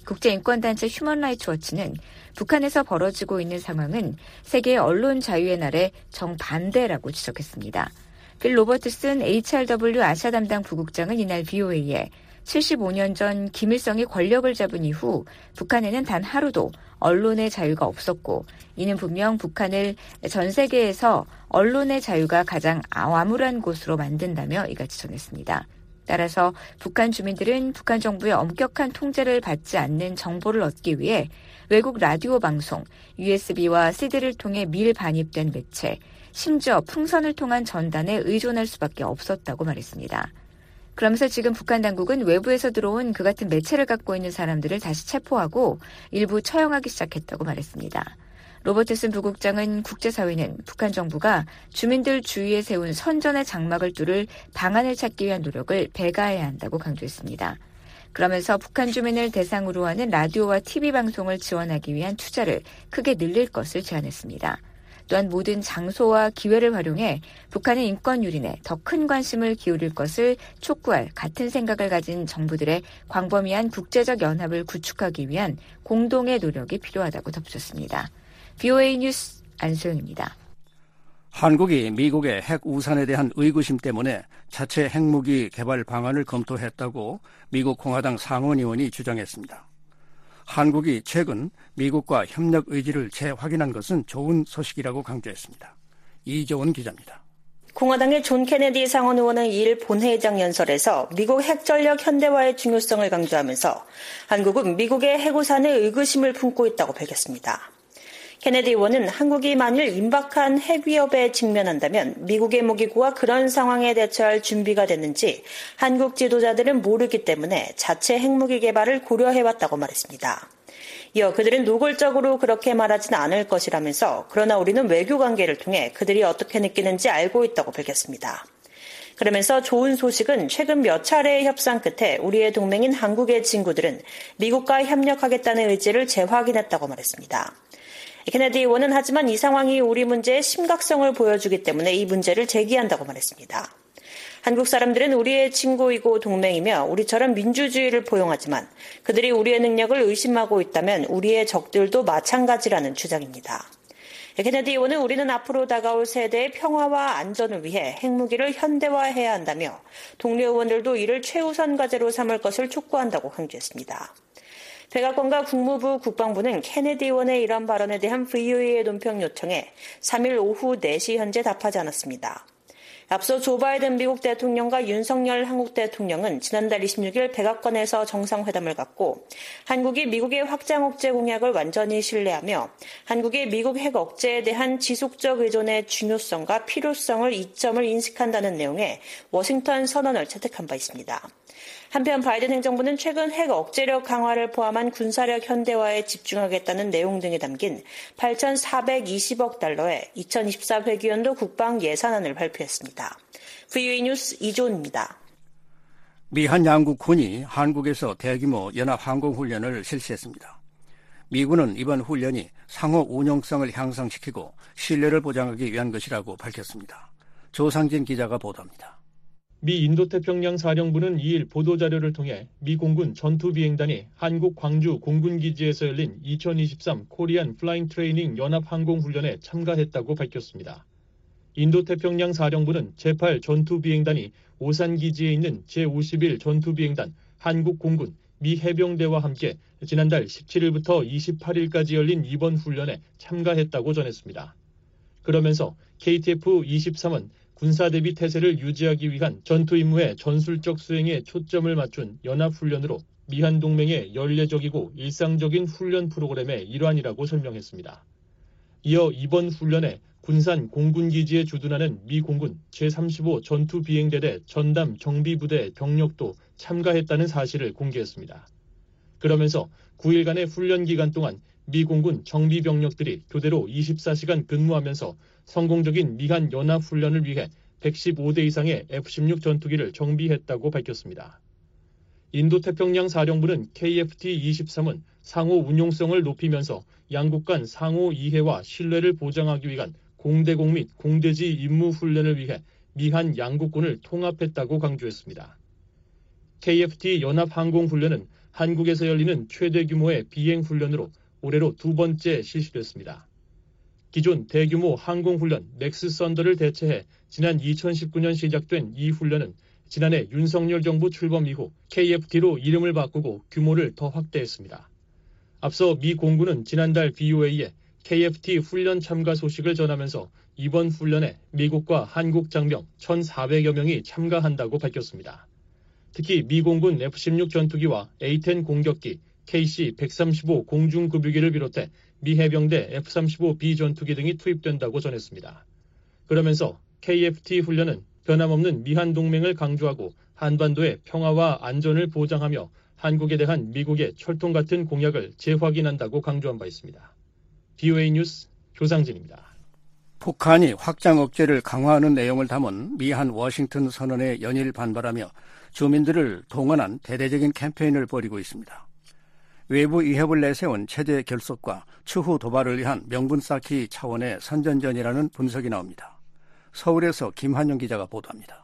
국제인권단체 휴먼 라이츠 워치는 북한에서 벌어지고 있는 상황은 세계 언론 자유의 날의 정반대라고 지적했습니다. 빌 로버트슨 에이치알더블유 아시아 담당 부국장은 이날 브이오에이에 칠십오 년 전 김일성이 권력을 잡은 이후 북한에는 단 하루도 언론의 자유가 없었고 이는 분명 북한을 전 세계에서 언론의 자유가 가장 암울한 곳으로 만든다며 이같이 전했습니다. 따라서 북한 주민들은 북한 정부의 엄격한 통제를 받지 않는 정보를 얻기 위해 외국 라디오 방송, 유에스비와 씨디를 통해 밀반입된 매체, 심지어 풍선을 통한 전단에 의존할 수밖에 없었다고 말했습니다. 그러면서 지금 북한 당국은 외부에서 들어온 그 같은 매체를 갖고 있는 사람들을 다시 체포하고 일부 처형하기 시작했다고 말했습니다. 로버트슨 부국장은 국제사회는 북한 정부가 주민들 주위에 세운 선전의 장막을 뚫을 방안을 찾기 위한 노력을 배가해야 한다고 강조했습니다. 그러면서 북한 주민을 대상으로 하는 라디오와 티비 방송을 지원하기 위한 투자를 크게 늘릴 것을 제안했습니다. 또한 모든 장소와 기회를 활용해 북한의 인권 유린에 더 큰 관심을 기울일 것을 촉구할 같은 생각을 가진 정부들의 광범위한 국제적 연합을 구축하기 위한 공동의 노력이 필요하다고 덧붙였습니다. 브이오에이 뉴스 안소영입니다. 한국이 미국의 핵 우산에 대한 의구심 때문에 자체 핵무기 개발 방안을 검토했다고 미국 공화당 상원 의원이 주장했습니다. 한국이 최근 미국과 협력 의지를 재확인한 것은 좋은 소식이라고 강조했습니다. 이조은 기자입니다. 공화당의 존 케네디 상원 의원은 이일 본회의장 연설에서 미국 핵전력 현대화의 중요성을 강조하면서 한국은 미국의 핵우산에 의구심을 품고 있다고 밝혔습니다. 케네디 의원은 한국이 만일 임박한 핵 위협에 직면한다면 미국의 무기고와 그런 상황에 대처할 준비가 됐는지 한국 지도자들은 모르기 때문에 자체 핵무기 개발을 고려해왔다고 말했습니다. 이어 그들은 노골적으로 그렇게 말하진 않을 것이라면서 그러나 우리는 외교관계를 통해 그들이 어떻게 느끼는지 알고 있다고 밝혔습니다. 그러면서 좋은 소식은 최근 몇 차례의 협상 끝에 우리의 동맹인 한국의 친구들은 미국과 협력하겠다는 의지를 재확인했다고 말했습니다. 케네디 의원은 하지만 이 상황이 우리 문제의 심각성을 보여주기 때문에 이 문제를 제기한다고 말했습니다. 한국 사람들은 우리의 친구이고 동맹이며 우리처럼 민주주의를 포용하지만 그들이 우리의 능력을 의심하고 있다면 우리의 적들도 마찬가지라는 주장입니다. 케네디 의원은 우리는 앞으로 다가올 세대의 평화와 안전을 위해 핵무기를 현대화해야 한다며 동료 의원들도 이를 최우선 과제로 삼을 것을 촉구한다고 강조했습니다. 백악관과 국무부 국방부는 케네디 의원의 이런 발언에 대한 브이오에이의 논평 요청에 삼일 오후 네 시 현재 답하지 않았습니다. 앞서 조 바이든 미국 대통령과 윤석열 한국 대통령은 지난달 이십육일 백악관에서 정상회담을 갖고 한국이 미국의 확장 억제 공약을 완전히 신뢰하며 한국의 미국 핵 억제에 대한 지속적 의존의 중요성과 필요성을 이점을 인식한다는 내용의 워싱턴 선언을 채택한 바 있습니다. 한편 바이든 행정부는 최근 핵 억제력 강화를 포함한 군사력 현대화에 집중하겠다는 내용 등이 담긴 팔천사백이십억 달러의 이천이십사 회기연도 국방 예산안을 발표했습니다. 브이오에이 뉴스 이조은입니다. 미한 양국군이 한국에서 대규모 연합항공훈련을 실시했습니다. 미군은 이번 훈련이 상호 운용성을 향상시키고 신뢰를 보장하기 위한 것이라고 밝혔습니다. 조상진 기자가 보도합니다. 미 인도태평양 사령부는 이일 보도자료를 통해 미 공군 전투비행단이 한국 광주 공군기지에서 열린 이천이십삼 코리안 플라잉 트레이닝 연합항공훈련에 참가했다고 밝혔습니다. 인도태평양 사령부는 제팔 전투비행단이 오산기지에 있는 제오십일 전투비행단 한국공군 미 해병대와 함께 지난달 십칠일부터 이십팔일까지 열린 이번 훈련에 참가했다고 전했습니다. 그러면서 케이티에프 이십삼은 군사대비 태세를 유지하기 위한 전투 임무의 전술적 수행에 초점을 맞춘 연합훈련으로 미한 동맹의 연례적이고 일상적인 훈련 프로그램의 일환이라고 설명했습니다. 이어 이번 훈련에 군산 공군기지에 주둔하는 미 공군 제삼십오 전투비행대대 전담 정비부대 병력도 참가했다는 사실을 공개했습니다. 그러면서 구일간의 훈련 기간 동안 미 공군 정비병력들이 교대로 이십사 시간 근무하면서 성공적인 미한 연합훈련을 위해 백십오 대 이상의 에프 십육 전투기를 정비했다고 밝혔습니다. 인도태평양 사령부는 케이에프티 이십삼은 상호 운용성을 높이면서 양국 간 상호 이해와 신뢰를 보장하기 위한 공대공 및 공대지 임무 훈련을 위해 미한 양국군을 통합했다고 강조했습니다. 케이에프티 연합항공훈련은 한국에서 열리는 최대 규모의 비행 훈련으로 올해로 두 번째 실시됐습니다. 기존 대규모 항공훈련 넥스 썬더를 대체해 지난 이천십구 년 시작된 이 훈련은 지난해 윤석열 정부 출범 이후 케이에프티로 이름을 바꾸고 규모를 더 확대했습니다. 앞서 미 공군은 지난달 브이오에이에 케이에프티 훈련 참가 소식을 전하면서 이번 훈련에 미국과 한국 장병 천사백여 명이 참가한다고 밝혔습니다. 특히 미 공군 에프 십육 전투기와 에이 텐 공격기, 케이씨 백삼십오 공중급유기를 비롯해 미 해병대 에프 삼십오 비 전투기 등이 투입된다고 전했습니다. 그러면서 케이에프티 훈련은 변함없는 미한 동맹을 강조하고 한반도의 평화와 안전을 보장하며 한국에 대한 미국의 철통 같은 공약을 재확인한다고 강조한 바 있습니다. 브이오에이 뉴스 조상진입니다. 북한이 확장 억제를 강화하는 내용을 담은 미한 워싱턴 선언에 연일 반발하며 주민들을 동원한 대대적인 캠페인을 벌이고 있습니다. 외부 위협을 내세운 체제 결속과 추후 도발을 위한 명분 쌓기 차원의 선전전이라는 분석이 나옵니다. 서울에서 김한영 기자가 보도합니다.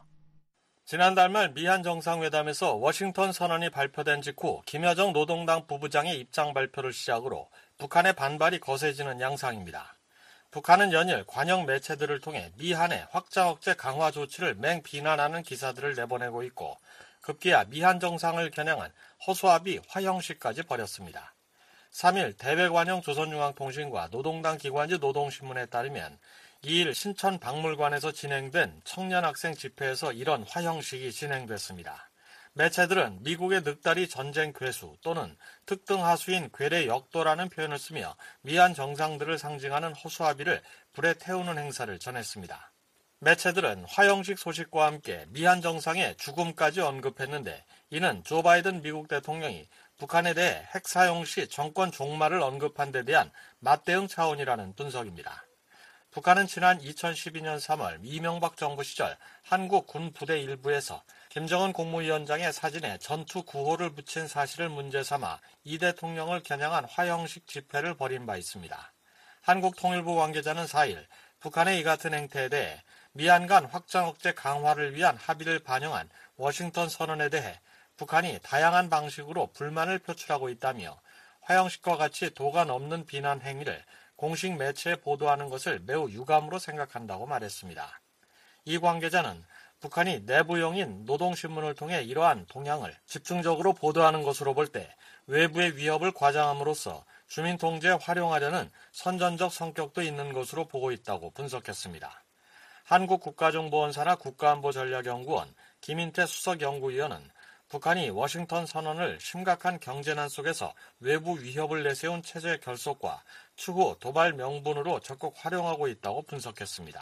지난달 말 미한 정상회담에서 워싱턴 선언이 발표된 직후 김여정 노동당 부부장의 입장 발표를 시작으로 북한의 반발이 거세지는 양상입니다. 북한은 연일 관영 매체들을 통해 미한의 확장 억제 강화 조치를 맹비난하는 기사들을 내보내고 있고 급기야 미한 정상을 겨냥한 허수아비 화형식까지 벌였습니다. 삼 일 대외관영 조선중앙통신과 노동당 기관지 노동신문에 따르면 이 일 신천 박물관에서 진행된 청년학생 집회에서 이런 화형식이 진행됐습니다. 매체들은 미국의 늑다리 전쟁 괴수 또는 특등 하수인 괴뢰 역도라는 표현을 쓰며 미한 정상들을 상징하는 허수아비를 불에 태우는 행사를 전했습니다. 매체들은 화형식 소식과 함께 미한 정상의 죽음까지 언급했는데 이는 조 바이든 미국 대통령이 북한에 대해 핵 사용 시 정권 종말을 언급한 데 대한 맞대응 차원이라는 분석입니다. 북한은 지난 이천십이 년 삼월 이명박 정부 시절 한국 군 부대 일부에서 김정은 국무위원장의 사진에 전투 구호를 붙인 사실을 문제 삼아 이 대통령을 겨냥한 화형식 집회를 벌인 바 있습니다. 한국통일부 관계자는 사 일 북한의 이 같은 행태에 대해 미한 간 확장 억제 강화를 위한 합의를 반영한 워싱턴 선언에 대해 북한이 다양한 방식으로 불만을 표출하고 있다며 화형식과 같이 도가 넘는 비난 행위를 공식 매체에 보도하는 것을 매우 유감으로 생각한다고 말했습니다. 이 관계자는 북한이 내부용인 노동신문을 통해 이러한 동향을 집중적으로 보도하는 것으로 볼 때 외부의 위협을 과장함으로써 주민 통제에 활용하려는 선전적 성격도 있는 것으로 보고 있다고 분석했습니다. 한국국가정보원사나 국가안보전략연구원 김인태 수석연구위원은 북한이 워싱턴 선언을 심각한 경제난 속에서 외부 위협을 내세운 체제 결속과 추후 도발 명분으로 적극 활용하고 있다고 분석했습니다.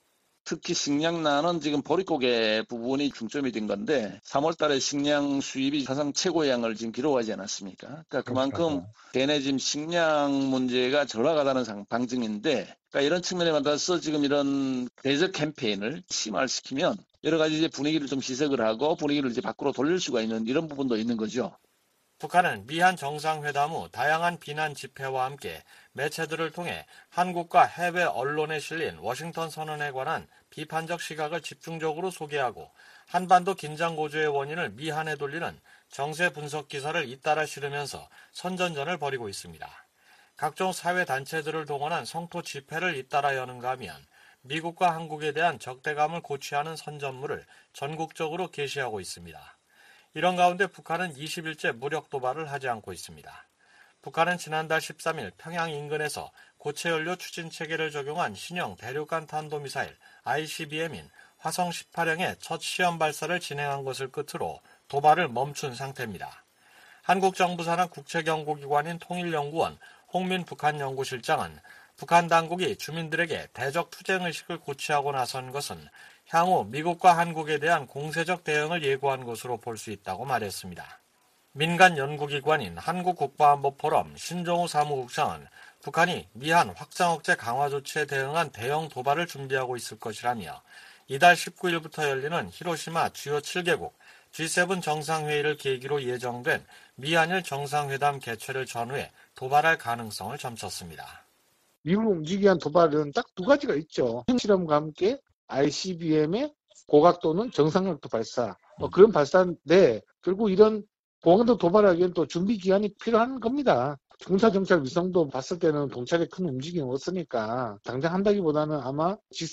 특히 식량난은 지금 보릿고개 부분이 중점이 된 건데 삼월 달에 식량 수입이 사상 최고량을 지금 기록하지 않았습니까? 그러니까 그만큼 대내 지금 식량 문제가 절하가다는 방증인데 그러니까 이런 측면에 받아서 지금 이런 대적 캠페인을 심화시키면 여러 가지 이제 분위기를 좀 희석을 하고 분위기를 이제 밖으로 돌릴 수가 있는 이런 부분도 있는 거죠. 북한은 미한 정상회담 후 다양한 비난 집회와 함께 매체들을 통해 한국과 해외 언론에 실린 워싱턴 선언에 관한 비판적 시각을 집중적으로 소개하고 한반도 긴장 고조의 원인을 미한에 돌리는 정세 분석 기사를 잇따라 실으면서 선전전을 벌이고 있습니다. 각종 사회단체들을 동원한 성토 집회를 잇따라 여는가 하면 미국과 한국에 대한 적대감을 고취하는 선전물을 전국적으로 게시하고 있습니다. 이런 가운데 북한은 이십 일째 무력 도발을 하지 않고 있습니다. 북한은 지난달 십삼 일 평양 인근에서 고체연료 추진 체계를 적용한 신형 대륙간 탄도미사일 아이씨비엠인 화성 십팔 형의 첫 시험 발사를 진행한 것을 끝으로 도발을 멈춘 상태입니다. 한국 정부 산하 국책연구기관인 통일연구원 홍민 북한연구실장은 북한 당국이 주민들에게 대적 투쟁의식을 고취하고 나선 것은 향후 미국과 한국에 대한 공세적 대응을 예고한 것으로 볼 수 있다고 말했습니다. 민간 연구기관인 한국국가안보포럼 신종우 사무국장은 북한이 미한 확장 억제 강화 조치에 대응한 대형 도발을 준비하고 있을 것이라며 이달 십구 일부터 열리는 히로시마 주요 칠 개국 지 세븐 정상회의를 계기로 예정된 미한일 정상회담 개최를 전후해 도발할 가능성을 점쳤습니다. 미국을 움직이기 위한 도발은 딱 두 가지가 있죠. 핵실험과 함께 아이씨비엠의 고각도는 정상각도 발사. 뭐 그런 발사인데 결국 이런 보안도 도발하기엔 또 준비 기간이 필요한 겁니다. 군사정찰 위성도 봤을 때는 동찰에 큰 움직임이 없으니까 당장 한다기보다는 아마 지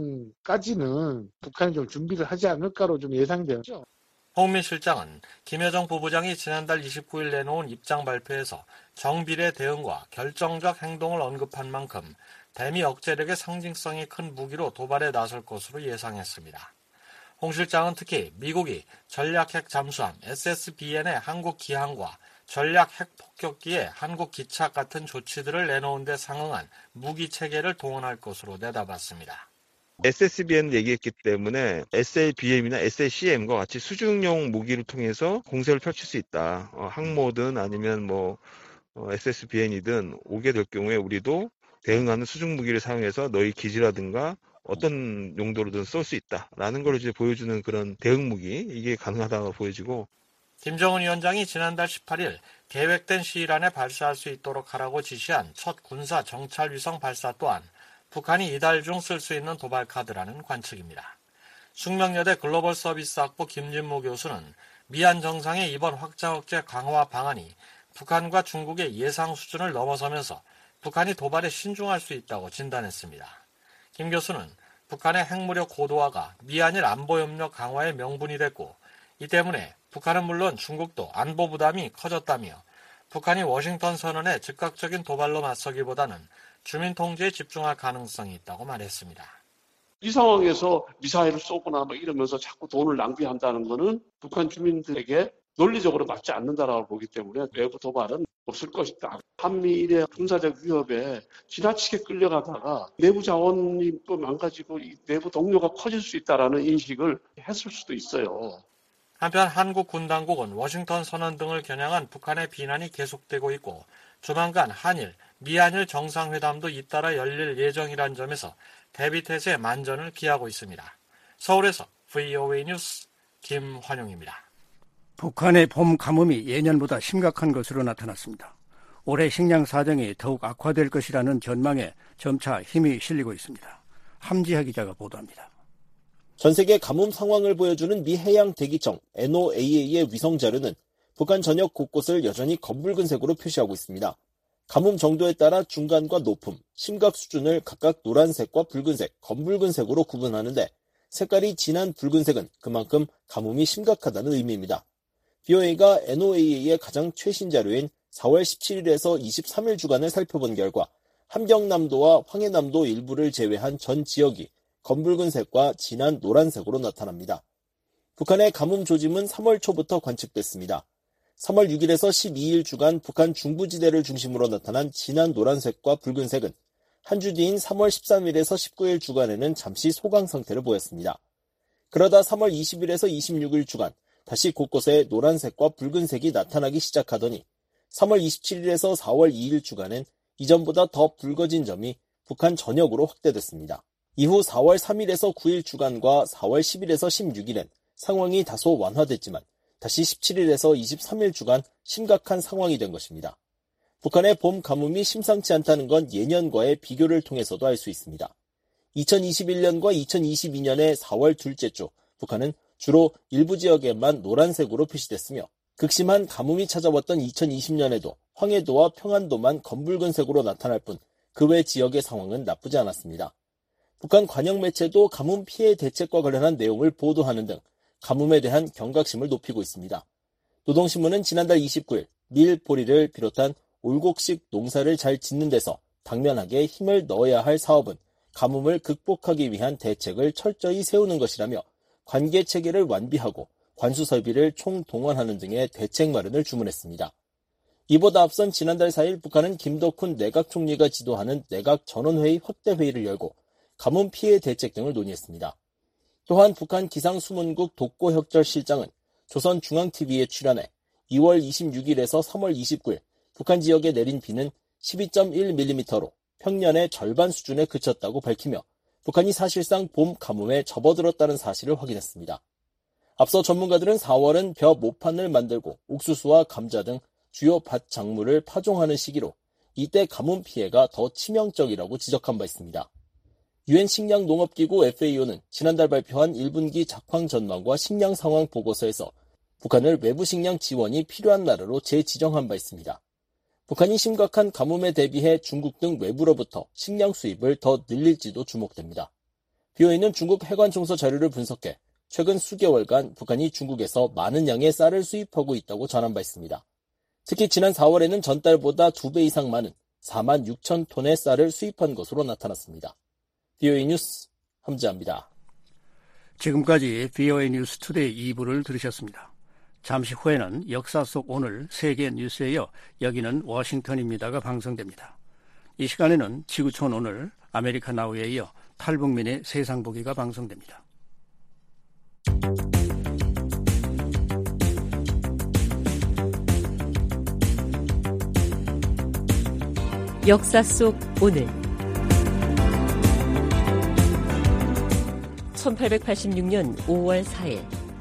세븐까지는 북한이 좀 준비를 하지 않을까로 좀 예상이 되죠. 홍민 실장은 김여정 부부장이 지난달 이십구일 내놓은 입장 발표에서 정비례 대응과 결정적 행동을 언급한 만큼 대미 억제력의 상징성이 큰 무기로 도발에 나설 것으로 예상했습니다. 홍 실장은 특히 미국이 전략 핵 잠수함 에스에스비엔의 한국 기항과 전략 핵 폭격기의 한국 기착 같은 조치들을 내놓은 데 상응한 무기 체계를 동원할 것으로 내다봤습니다. 에스에스비엔을 얘기했기 때문에 에스엘비엠이나 에스엘씨엠과 같이 수중용 무기를 통해서 공세를 펼칠 수 있다. 어, 항모든 아니면 뭐 어, 에스에스비엔이든 오게 될 경우에 우리도 대응하는 수중 무기를 사용해서 너희 기지라든가 어떤 용도로든 쏠 수 있다라는 걸 이제 보여주는 그런 대응 무기, 이게 가능하다고 보여지고. 김정은 위원장이 지난달 십팔일 계획된 시일 안에 발사할 수 있도록 하라고 지시한 첫 군사 정찰 위성 발사 또한 북한이 이달 중 쓸 수 있는 도발 카드라는 관측입니다. 숙명여대 글로벌 서비스 학부 김진모 교수는 미한 정상의 이번 확장 억제 강화 방안이 북한과 중국의 예상 수준을 넘어서면서 북한이 도발에 신중할 수 있다고 진단했습니다. 김 교수는 북한의 핵무력 고도화가 미한일 안보협력 강화의 명분이 됐고, 이 때문에 북한은 물론 중국도 안보 부담이 커졌다며 북한이 워싱턴 선언에 즉각적인 도발로 맞서기보다는 주민 통제에 집중할 가능성이 있다고 말했습니다. 이 상황에서 미사일을 쏘거나 뭐 이러면서 자꾸 돈을 낭비한다는 것은 북한 주민들에게 논리적으로 맞지 않는다라고 보기 때문에 외부 도발은 없을 것이다. 한미일의 군사적 위협에 지나치게 끌려가다가 내부 자원이 또 망가지고 이 내부 동료가 커질 수 있다라는 인식을 했을 수도 있어요. 한편 한국 군 당국은 워싱턴 선언 등을 겨냥한 북한의 비난이 계속되고 있고, 조만간 한일, 미한일 정상회담도 잇따라 열릴 예정이란 점에서 대비태세의 만전을 기하고 있습니다. 서울에서 브이오에이 뉴스 김환용입니다. 북한의 봄 가뭄이 예년보다 심각한 것으로 나타났습니다. 올해 식량 사정이 더욱 악화될 것이라는 전망에 점차 힘이 실리고 있습니다. 함지하 기자가 보도합니다. 전 세계 가뭄 상황을 보여주는 미 해양 대기청 엔오에이에이의 위성 자료는 북한 전역 곳곳을 여전히 검붉은색으로 표시하고 있습니다. 가뭄 정도에 따라 중간과 높음, 심각 수준을 각각 노란색과 붉은색, 검붉은색으로 구분하는데, 색깔이 진한 붉은색은 그만큼 가뭄이 심각하다는 의미입니다. 브이오에이가 엔오에이에이의 가장 최신 자료인 사월 십칠일에서 이십삼일 주간을 살펴본 결과 함경남도와 황해남도 일부를 제외한 전 지역이 검붉은색과 진한 노란색으로 나타납니다. 북한의 가뭄 조짐은 삼월 초부터 관측됐습니다. 삼월 육일에서 십이일 주간 북한 중부지대를 중심으로 나타난 진한 노란색과 붉은색은 한 주 뒤인 삼월 십삼일에서 십구일 주간에는 잠시 소강 상태를 보였습니다. 그러다 삼월 이십일에서 이십육일 주간 다시 곳곳에 노란색과 붉은색이 나타나기 시작하더니 삼월 이십칠일에서 사월 이일 주간엔 이전보다 더 붉어진 점이 북한 전역으로 확대됐습니다. 이후 사월 삼일에서 구일 주간과 사월 십일에서 십육일엔 상황이 다소 완화됐지만 다시 십칠일에서 이십삼일 주간 심각한 상황이 된 것입니다. 북한의 봄 가뭄이 심상치 않다는 건 예년과의 비교를 통해서도 알 수 있습니다. 이천이십일년과 이천이십이년의 사월 둘째 주 북한은 주로 일부 지역에만 노란색으로 표시됐으며, 극심한 가뭄이 찾아왔던 이천이십년에도 황해도와 평안도만 검붉은색으로 나타날 뿐 그 외 지역의 상황은 나쁘지 않았습니다. 북한 관영 매체도 가뭄 피해 대책과 관련한 내용을 보도하는 등 가뭄에 대한 경각심을 높이고 있습니다. 노동신문은 지난달 이십구일 밀, 보리를 비롯한 올곡식 농사를 잘 짓는 데서 당면하게 힘을 넣어야 할 사업은 가뭄을 극복하기 위한 대책을 철저히 세우는 것이라며 관계 체계를 완비하고 관수 설비를 총동원하는 등의 대책 마련을 주문했습니다. 이보다 앞선 지난달 사일 북한은 김덕훈 내각 총리가 지도하는 내각 전원회의 확대회의를 열고 가뭄 피해 대책 등을 논의했습니다. 또한 북한 기상수문국 독고혁절 실장은 조선중앙티비에 출연해 이월 이십육일에서 삼월 이십구일 북한 지역에 내린 비는 십이 점 일 밀리미터로 평년의 절반 수준에 그쳤다고 밝히며 북한이 사실상 봄 가뭄에 접어들었다는 사실을 확인했습니다. 앞서 전문가들은 사월은 벼 모판을 만들고 옥수수와 감자 등 주요 밭 작물을 파종하는 시기로 이때 가뭄 피해가 더 치명적이라고 지적한 바 있습니다. 유엔 식량농업기구 에프에이오는 지난달 발표한 일 분기 작황 전망과 식량 상황 보고서에서 북한을 외부 식량 지원이 필요한 나라로 재지정한 바 있습니다. 북한이 심각한 가뭄에 대비해 중국 등 외부로부터 식량 수입을 더 늘릴지도 주목됩니다. 비오에이는 중국 해관총서 자료를 분석해 최근 수개월간 북한이 중국에서 많은 양의 쌀을 수입하고 있다고 전한 바 있습니다. 특히 지난 사월에는 전달보다 두 배 이상 많은 사만 육천 톤의 쌀을 수입한 것으로 나타났습니다. 비오에이 뉴스 함지아입니다. 지금까지 비오에이 뉴스 투데이 이 부를 들으셨습니다. 잠시 후에는 역사 속 오늘 세계 뉴스에 이어 여기는 워싱턴입니다가 방송됩니다. 이 시간에는 지구촌 오늘 아메리카 나우에 이어 탈북민의 세상보기가 방송됩니다. 역사 속 오늘 천팔백팔십육 년 오월 사일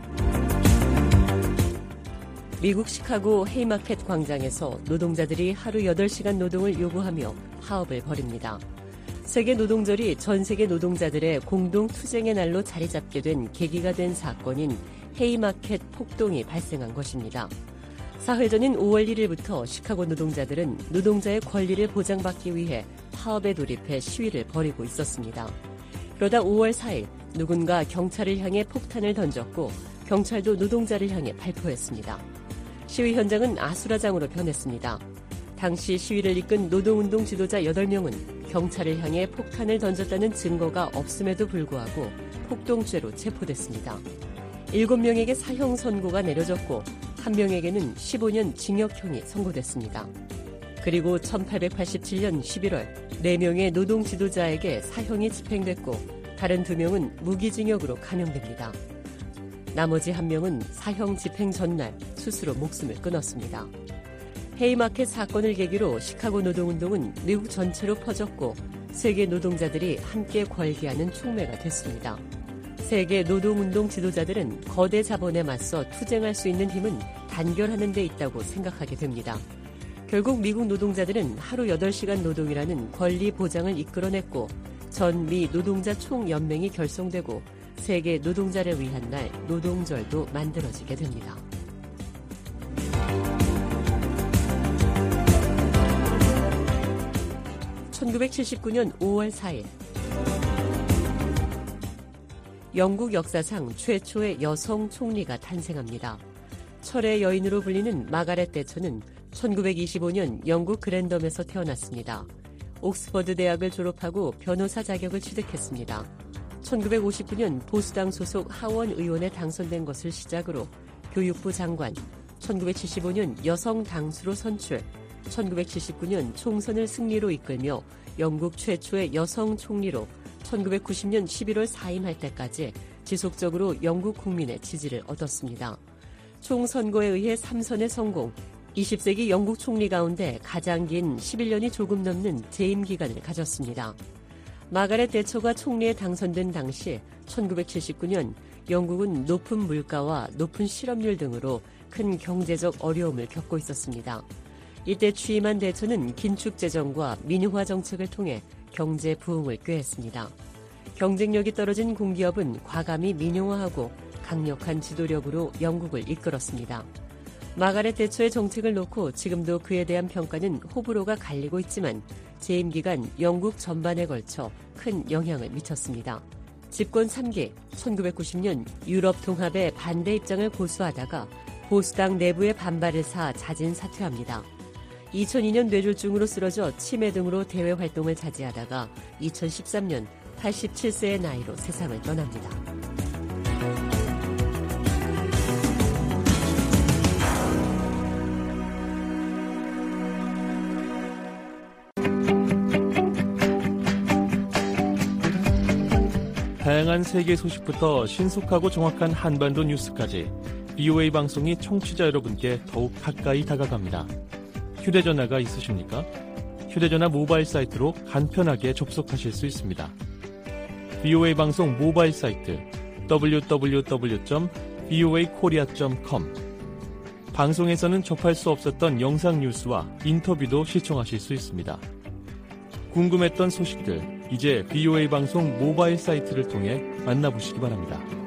미국 시카고 헤이마켓 광장에서 노동자들이 하루 여덟 시간 노동을 요구하며 파업을 벌입니다. 세계 노동절이 전 세계 노동자들의 공동 투쟁의 날로 자리 잡게 된 계기가 된 사건인 헤이마켓 폭동이 발생한 것입니다. 사흘 전인 오월 일일부터 시카고 노동자들은 노동자의 권리를 보장받기 위해 파업에 돌입해 시위를 벌이고 있었습니다. 그러다 오월 사일 누군가 경찰을 향해 폭탄을 던졌고 경찰도 노동자를 향해 발포했습니다. 시위 현장은 아수라장으로 변했습니다. 당시 시위를 이끈 노동운동 지도자 여덟 명은 경찰을 향해 폭탄을 던졌다는 증거가 없음에도 불구하고 폭동죄로 체포됐습니다. 일곱 명에게 사형 선고가 내려졌고 한 명에게는 십오 년 징역형이 선고됐습니다. 그리고 천팔백팔십칠 년 십일월 네 명의 노동 지도자에게 사형이 집행됐고 다른 두 명은 무기징역으로 감형됩니다. 나머지 한 명은 사형 집행 전날 스스로 목숨을 끊었습니다. 헤이마켓 사건을 계기로 시카고 노동운동은 미국 전체로 퍼졌고 세계 노동자들이 함께 걸기하는 촉매가 됐습니다. 세계 노동운동 지도자들은 거대 자본에 맞서 투쟁할 수 있는 힘은 단결하는 데 있다고 생각하게 됩니다. 결국 미국 노동자들은 하루 여덟 시간 노동이라는 권리 보장을 이끌어냈고 전미 노동자 총연맹이 결성되고 세계 노동자를 위한 날 노동절도 만들어지게 됩니다. 천구백칠십구 년 오월 사일 영국 역사상 최초의 여성 총리가 탄생합니다. 철의 여인으로 불리는 마가렛 대처는 천구백이십오 년 영국 그랜덤에서 태어났습니다. 옥스퍼드 대학을 졸업하고 변호사 자격을 취득했습니다. 천구백오십구 년 보수당 소속 하원 의원에 당선된 것을 시작으로 교육부 장관, 천구백칠십오 년 여성 당수로 선출, 천구백칠십구 년 총선을 승리로 이끌며 영국 최초의 여성 총리로 천구백구십 년 십일월 사임할 때까지 지속적으로 영국 국민의 지지를 얻었습니다. 총선거에 의해 삼 선에 성공, 이십 세기 영국 총리 가운데 가장 긴 십일 년이 조금 넘는 재임 기간을 가졌습니다. 마가렛 대처가 총리에 당선된 당시 천구백칠십구 년 영국은 높은 물가와 높은 실업률 등으로 큰 경제적 어려움을 겪고 있었습니다. 이때 취임한 대처는 긴축 재정과 민영화 정책을 통해 경제 부흥을 꾀했습니다. 경쟁력이 떨어진 공기업은 과감히 민영화하고 강력한 지도력으로 영국을 이끌었습니다. 마가렛 대처의 정책을 놓고 지금도 그에 대한 평가는 호불호가 갈리고 있지만 재임 기간 영국 전반에 걸쳐 큰 영향을 미쳤습니다. 집권 삼 기, 천구백구십 년 유럽 통합에 반대 입장을 고수하다가 보수당 내부의 반발을 사 자진 사퇴합니다. 이천이 년 뇌졸중으로 쓰러져 치매 등으로 대외 활동을 자제하다가 이천십삼 년 팔십칠 세의 나이로 세상을 떠납니다. 다양한 세계 소식부터 신속하고 정확한 한반도 뉴스까지 비오에이 방송이 청취자 여러분께 더욱 가까이 다가갑니다. 휴대전화가 있으십니까? 휴대전화 모바일 사이트로 간편하게 접속하실 수 있습니다. 비오에이 방송 모바일 사이트 더블유 더블유 더블유 점 비오에이 코리아 점 컴 방송에서는 접할 수 없었던 영상 뉴스와 인터뷰도 시청하실 수 있습니다. 궁금했던 소식들 이제 비오에이 방송 모바일 사이트를 통해 만나보시기 바랍니다.